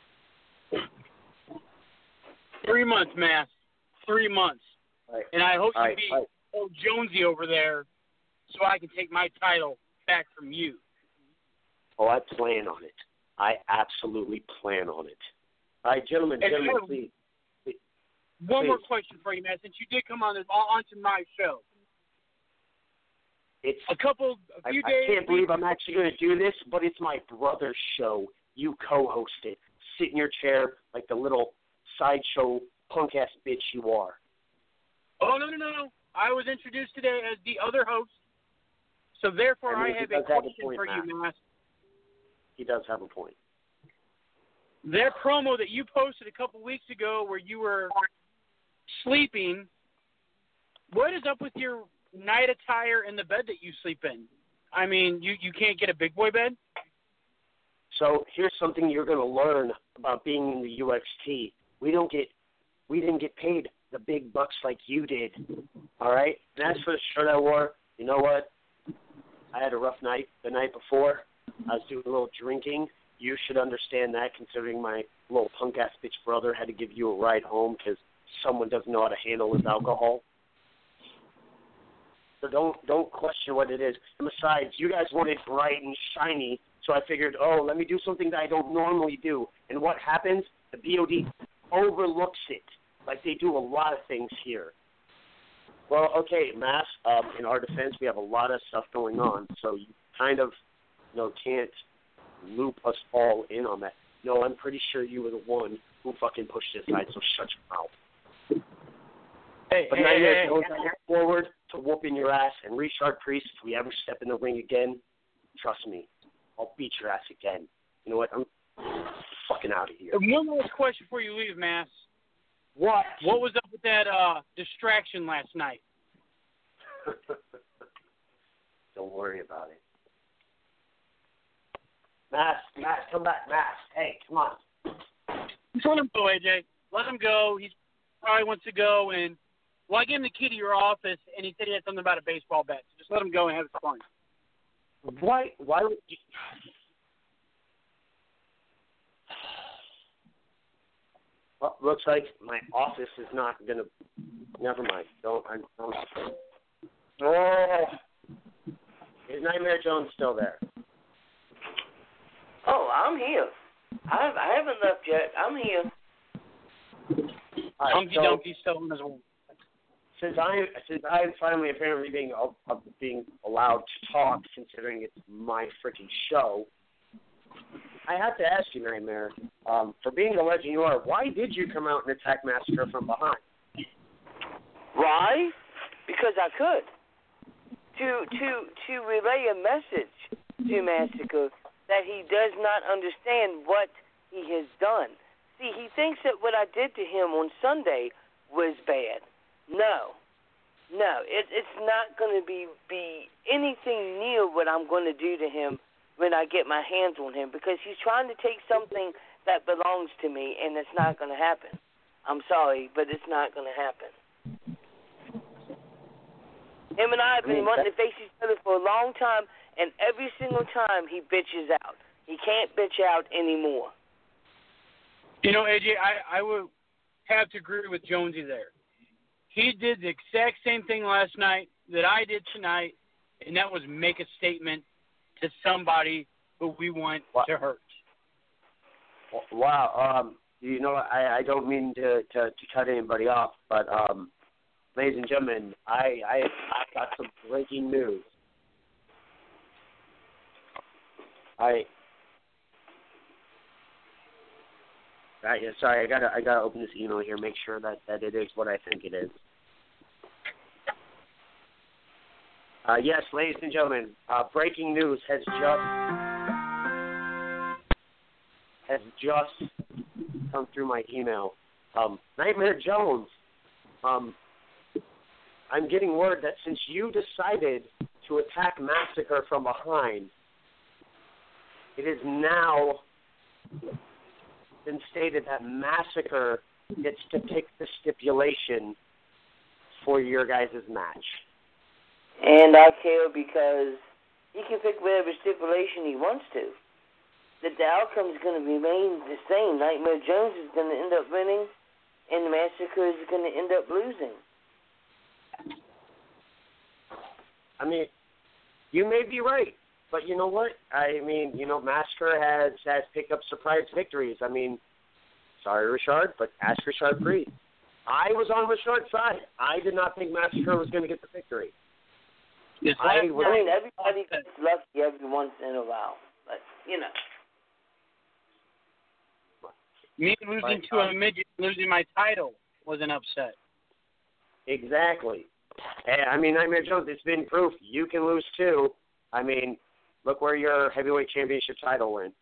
Three months, Matt. Three months. Right. And I hope you Right, beat right. old Jonesy over there so I can take my title back from you. Oh, I plan on it. I absolutely plan on it. All right, gentlemen, And gentlemen, you- please. please. One more Please. question for you, Matt. Since you did come on this, on- onto my show, It's a couple, a I, few I days. can't believe I'm actually going to do this, but it's my brother's show. You co-host it. Sit in your chair like the little sideshow punk-ass bitch you are. Oh no no no no! I was introduced today as the other host, so therefore I I, mean, he have does a have a question point, for Matt. you, Matt. He does have a point. That promo that you posted a couple weeks ago, where you were sleeping, what is up with your night attire and the bed that you sleep in? I mean, you you can't get a big boy bed? So here's something you're going to learn about being in the U X T. We don't get, we didn't get paid the big bucks like you did. All right. And as for the shirt I wore, you know what? I had a rough night the night before. I was doing a little drinking. You should understand that, considering my little punk ass bitch brother had to give you a ride home because someone doesn't know how to handle his alcohol. So don't don't question what it is. And besides, you guys wanted bright and shiny, so I figured, oh, let me do something that I don't normally do. And what happens? The B O D overlooks it, like they do a lot of things here. Well, okay, Mass, um, in our defense, we have a lot of stuff going on, so you kind of, you know, can't loop us all in on that. No, I'm pretty sure you were the one who fucking pushed it aside, so shut your mouth. Hey, But hey, Nightmare hey, Jones, hey. I look forward to whooping your ass. And Richard Priest, if we ever step in the ring again, trust me, I'll beat your ass again. You know what? I'm fucking out of here. And one last question before you leave, Mass. What? What was up with that uh, distraction last night? Don't worry about it. Mass, Mass, come back, Mass. Hey, come on. Just let him go, A J. Let him go. He probably wants to go. And, well, I gave him the key to your office, and he said he had something about a baseball bat. So just let him go and have his fun. Why? Why would you? Well, looks like my office is not gonna. Never mind. Don't. I don't. Oh, is Nightmare Jones still there? Oh, I'm here. I I haven't left yet. I'm here. All right, Humpty so Dumpty's still in his room. since I since I'm finally apparently being uh, being allowed to talk, considering it's my freaking show, I have to ask you, Nightmare, um, for being the legend you are, why did you come out and attack Massacre from behind? Why? Because I could. To to to relay a message to Massacre that he does not understand what he has done. See, he thinks that what I did to him on Sunday was bad. No. No, it, it's not going to be, be anything near what I'm going to do to him when I get my hands on him, because he's trying to take something that belongs to me, and it's not going to happen. I'm sorry, but it's not going to happen. Him and I have been wanting to face each other for a long time, and every single time he bitches out. He can't bitch out anymore. You know, A J, I, I would have to agree with Jonesy there. He did the exact same thing last night that I did tonight, and that was make a statement to somebody who we want wow. to hurt. Wow. Um, you know, I, I don't mean to, to, to cut anybody off, but um, ladies and gentlemen, I, I I got some breaking news. I. I sorry, I gotta I gotta open this email here, make sure that, that it is what I think it is. Uh, yes, ladies and gentlemen, uh, breaking news has just has just come through my email. Um, Nightmare Jones, um, I'm getting word that since you decided to attack Massacre from behind, it is now been stated that Massacre gets to pick the stipulation for your guys' match. And I care because he can pick whatever stipulation he wants to. That the outcome is going to remain the same. Nightmare Jones is going to end up winning, and the Massacre is going to end up losing. I mean, you may be right, but you know what? I mean, you know, Massacre has, has picked up surprise victories. I mean, sorry, Richard, but ask Richard Priest. I was on Richard's side. I did not think Massacre was going to get the victory. Yes, I, was, I mean, everybody gets lucky every once in a while, but, you know. Me losing to a midget, losing my title was an upset. Exactly. And, I mean, Nightmare Jones, it's been proof you can lose too. I mean, look where your heavyweight championship title went.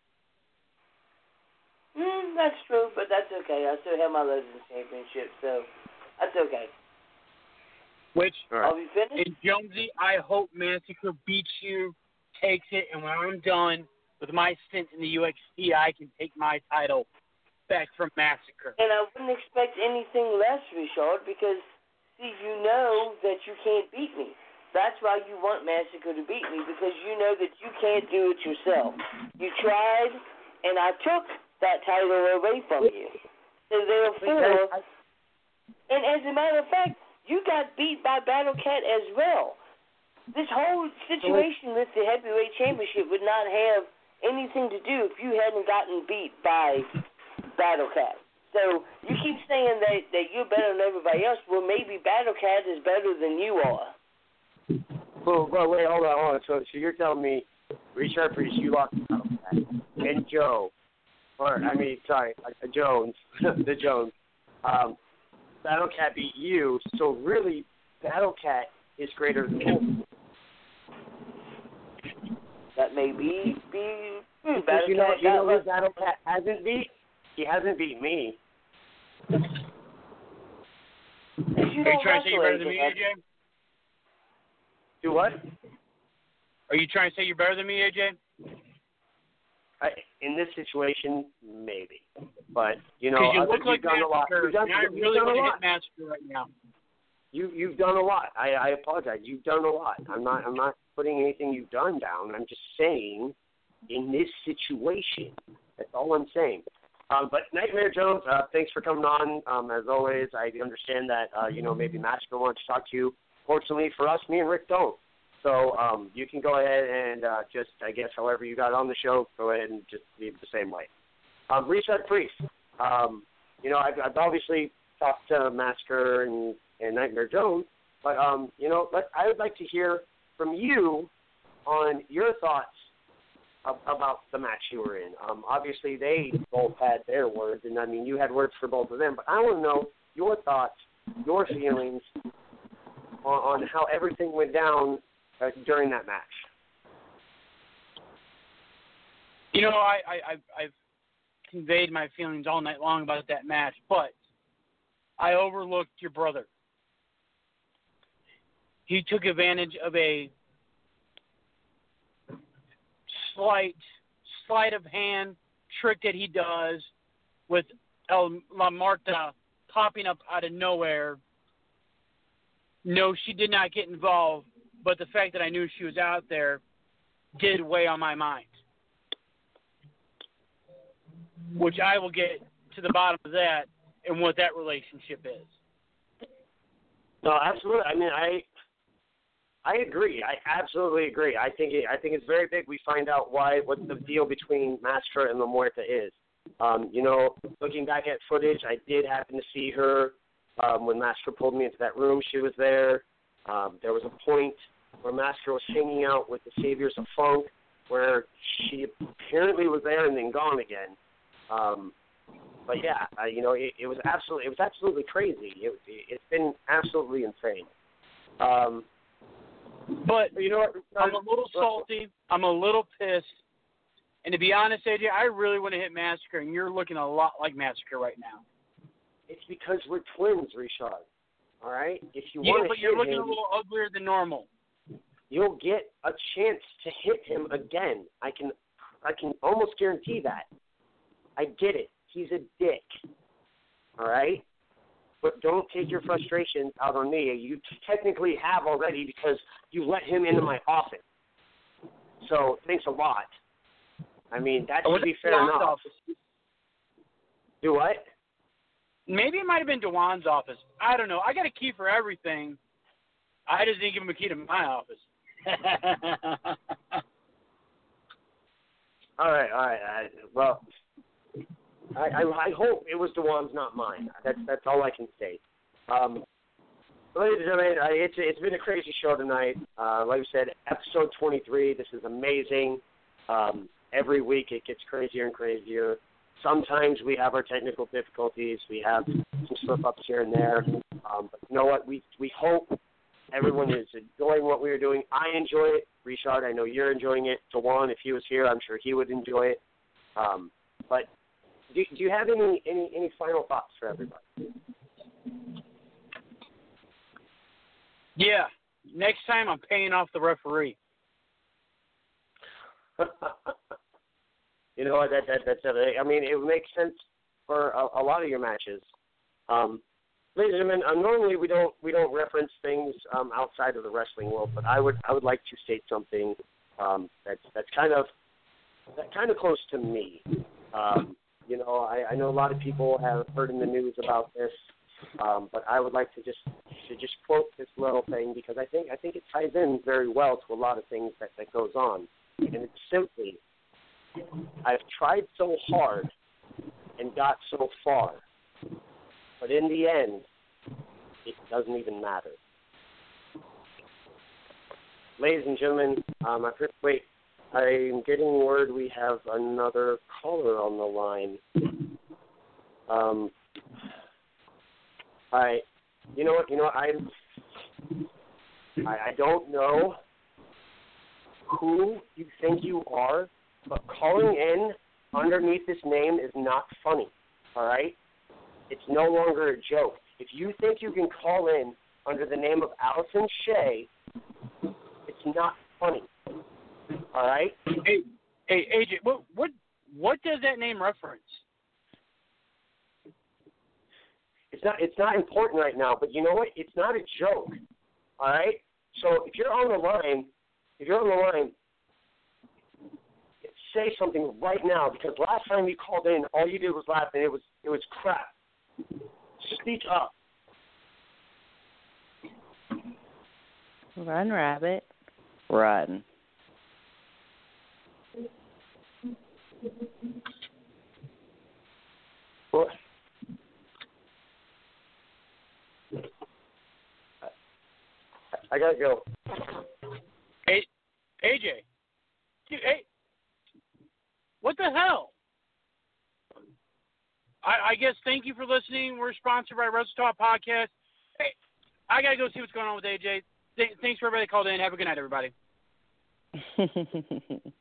Mm, that's true, but that's okay. I still have my Legends Championship, so that's okay. Which, right. Are we finished? And Jonesy, I hope Massacre beats you, takes it, and when I'm done with my stint in the U X T, I can take my title back from Massacre. And I wouldn't expect anything less, Richard, because, see, you know that you can't beat me. That's why you want Massacre to beat me, because you know that you can't do it yourself. You tried, and I took that title away from you. So therefore, and as a matter of fact, you got beat by Battle Cat as well. This whole situation with the heavyweight championship would not have anything to do if you hadn't gotten beat by Battle Cat. So you keep saying that, that you're better than everybody else. Well, maybe Battle Cat is better than you are. Well, well wait, hold on, hold on. So, so you're telling me Richard Priest, you lost to Battle Cat, and Joe, or I mean, sorry, uh, Jones, the Jones, um, Battle Cat beat you, so really, Battle Cat is greater than you. That may be, be hmm, because Battle you know, Cat you know got who Battle Cat hasn't beat? He hasn't beat me. You Are you trying to say you're better than me, A J? Do what? Are you trying to say you're better than me, A J? I, in this situation, maybe. But, you know, you I look think like you've done a lot. Massacre, You've done, and I you've really done want a to lot. hit Massacre right now. You, you've done a lot. I, I apologize. You've done a lot. I'm not I'm not putting anything you've done down. I'm just saying, in this situation, that's all I'm saying. Um, but Nightmare Jones, uh, thanks for coming on. Um, as always, I understand that, uh, you know, maybe Massacre wants to talk to you. Fortunately for us, me and Rick don't. So um, you can go ahead and uh, just, I guess, however you got on the show, go ahead and just leave it the same way. Um, Reset Priest, um, you know, I've, I've obviously talked to Massacre and, and Nightmare Jones, but, um, you know, let, I would like to hear from you on your thoughts of, about the match you were in. Um, obviously, they both had their words, and, I mean, you had words for both of them, but I want to know your thoughts, your feelings on, on how everything went down Uh, during that match. You know, I, I, I've, I've conveyed my feelings all night long about that match, but I overlooked your brother. He took advantage of a slight, sleight of hand trick that he does with El La Marta popping up out of nowhere. No, she did not get involved. But the fact that I knew she was out there did weigh on my mind, which I will get to the bottom of that and what that relationship is. No, absolutely. I mean, I I agree. I absolutely agree. I think it, I think it's very big. We find out why what the deal between Master and La Muerta is. Um, you know, looking back at footage, I did happen to see her um, when Master pulled me into that room. She was there. Um, there was a point where Master was hanging out with the Saviors of Funk, where she apparently was there and then gone again. Um, but yeah, uh, you know, it, it was absolutely, it was absolutely crazy. It, it, it's been absolutely insane. Um, but you know what? I'm a little salty. I'm a little pissed. And to be honest, A J, I really want to hit Massacre, and you're looking a lot like Massacre right now. It's because we're twins, Richard. All right? If you Yeah, want to but hit you're looking him, a little uglier than normal. you'll get a chance to hit him again. I can, I can almost guarantee that. I get it. He's a dick. All right? But don't take your frustrations out on me. You technically have already because you let him into my office. So thanks a lot. I mean, that should be fair enough. Office. Do what? Maybe it might have been Dewan's office. I don't know. I got a key for everything. I just didn't give him a key to my office. all right, all right. I, well, I, I, I hope it was Dewan's, not mine. That's that's all I can say. Um, ladies and gentlemen, I, it's it's been a crazy show tonight. Uh, like I said, episode twenty-three. This is amazing. Um, every week it gets crazier and crazier. Sometimes we have our technical difficulties. We have some slip-ups here and there. Um, but you know what? We we hope everyone is enjoying what we are doing. I enjoy it. Richard, I know you're enjoying it. Dewan, if he was here, I'm sure he would enjoy it. Um, but do, do you have any, any, any final thoughts for everybody? Yeah. Next time I'm paying off the referee. You know what? That, that, that's it. I mean, it makes sense for a, a lot of your matches. Um, ladies and gentlemen, uh, normally we don't we don't reference things um, outside of the wrestling world, but I would I would like to state something um, that's that's kind of that kind of close to me. Um, you know, I, I know a lot of people have heard in the news about this, um, but I would like to just to just quote this little thing because I think I think it ties in very well to a lot of things that, that goes on, and it's simply, I've tried so hard and got so far, but in the end, it doesn't even matter. Ladies and gentlemen, um, I, wait, I'm getting word we have another caller on the line. Um, I, you know what, you know what, I'm, I, I don't know who you think you are, but calling in underneath this name is not funny, all right? It's no longer a joke. If you think you can call in under the name of Allison Shea, it's not funny, all right? Hey, hey, A J, what what what does that name reference? It's not it's not important right now, but you know what? It's not a joke, all right? So if you're on the line, if you're on the line, say something right now, because last time you called in, all you did was laugh, and it was it was crap. Speak up. Run, rabbit. Run. What? I gotta go. Hey, A J. Dude, hey. What the hell? I, I guess thank you for listening. We're sponsored by Wrestle Talk Podcast. Hey, I got to go see what's going on with A J. Th- thanks for everybody that called in. Have a good night, everybody.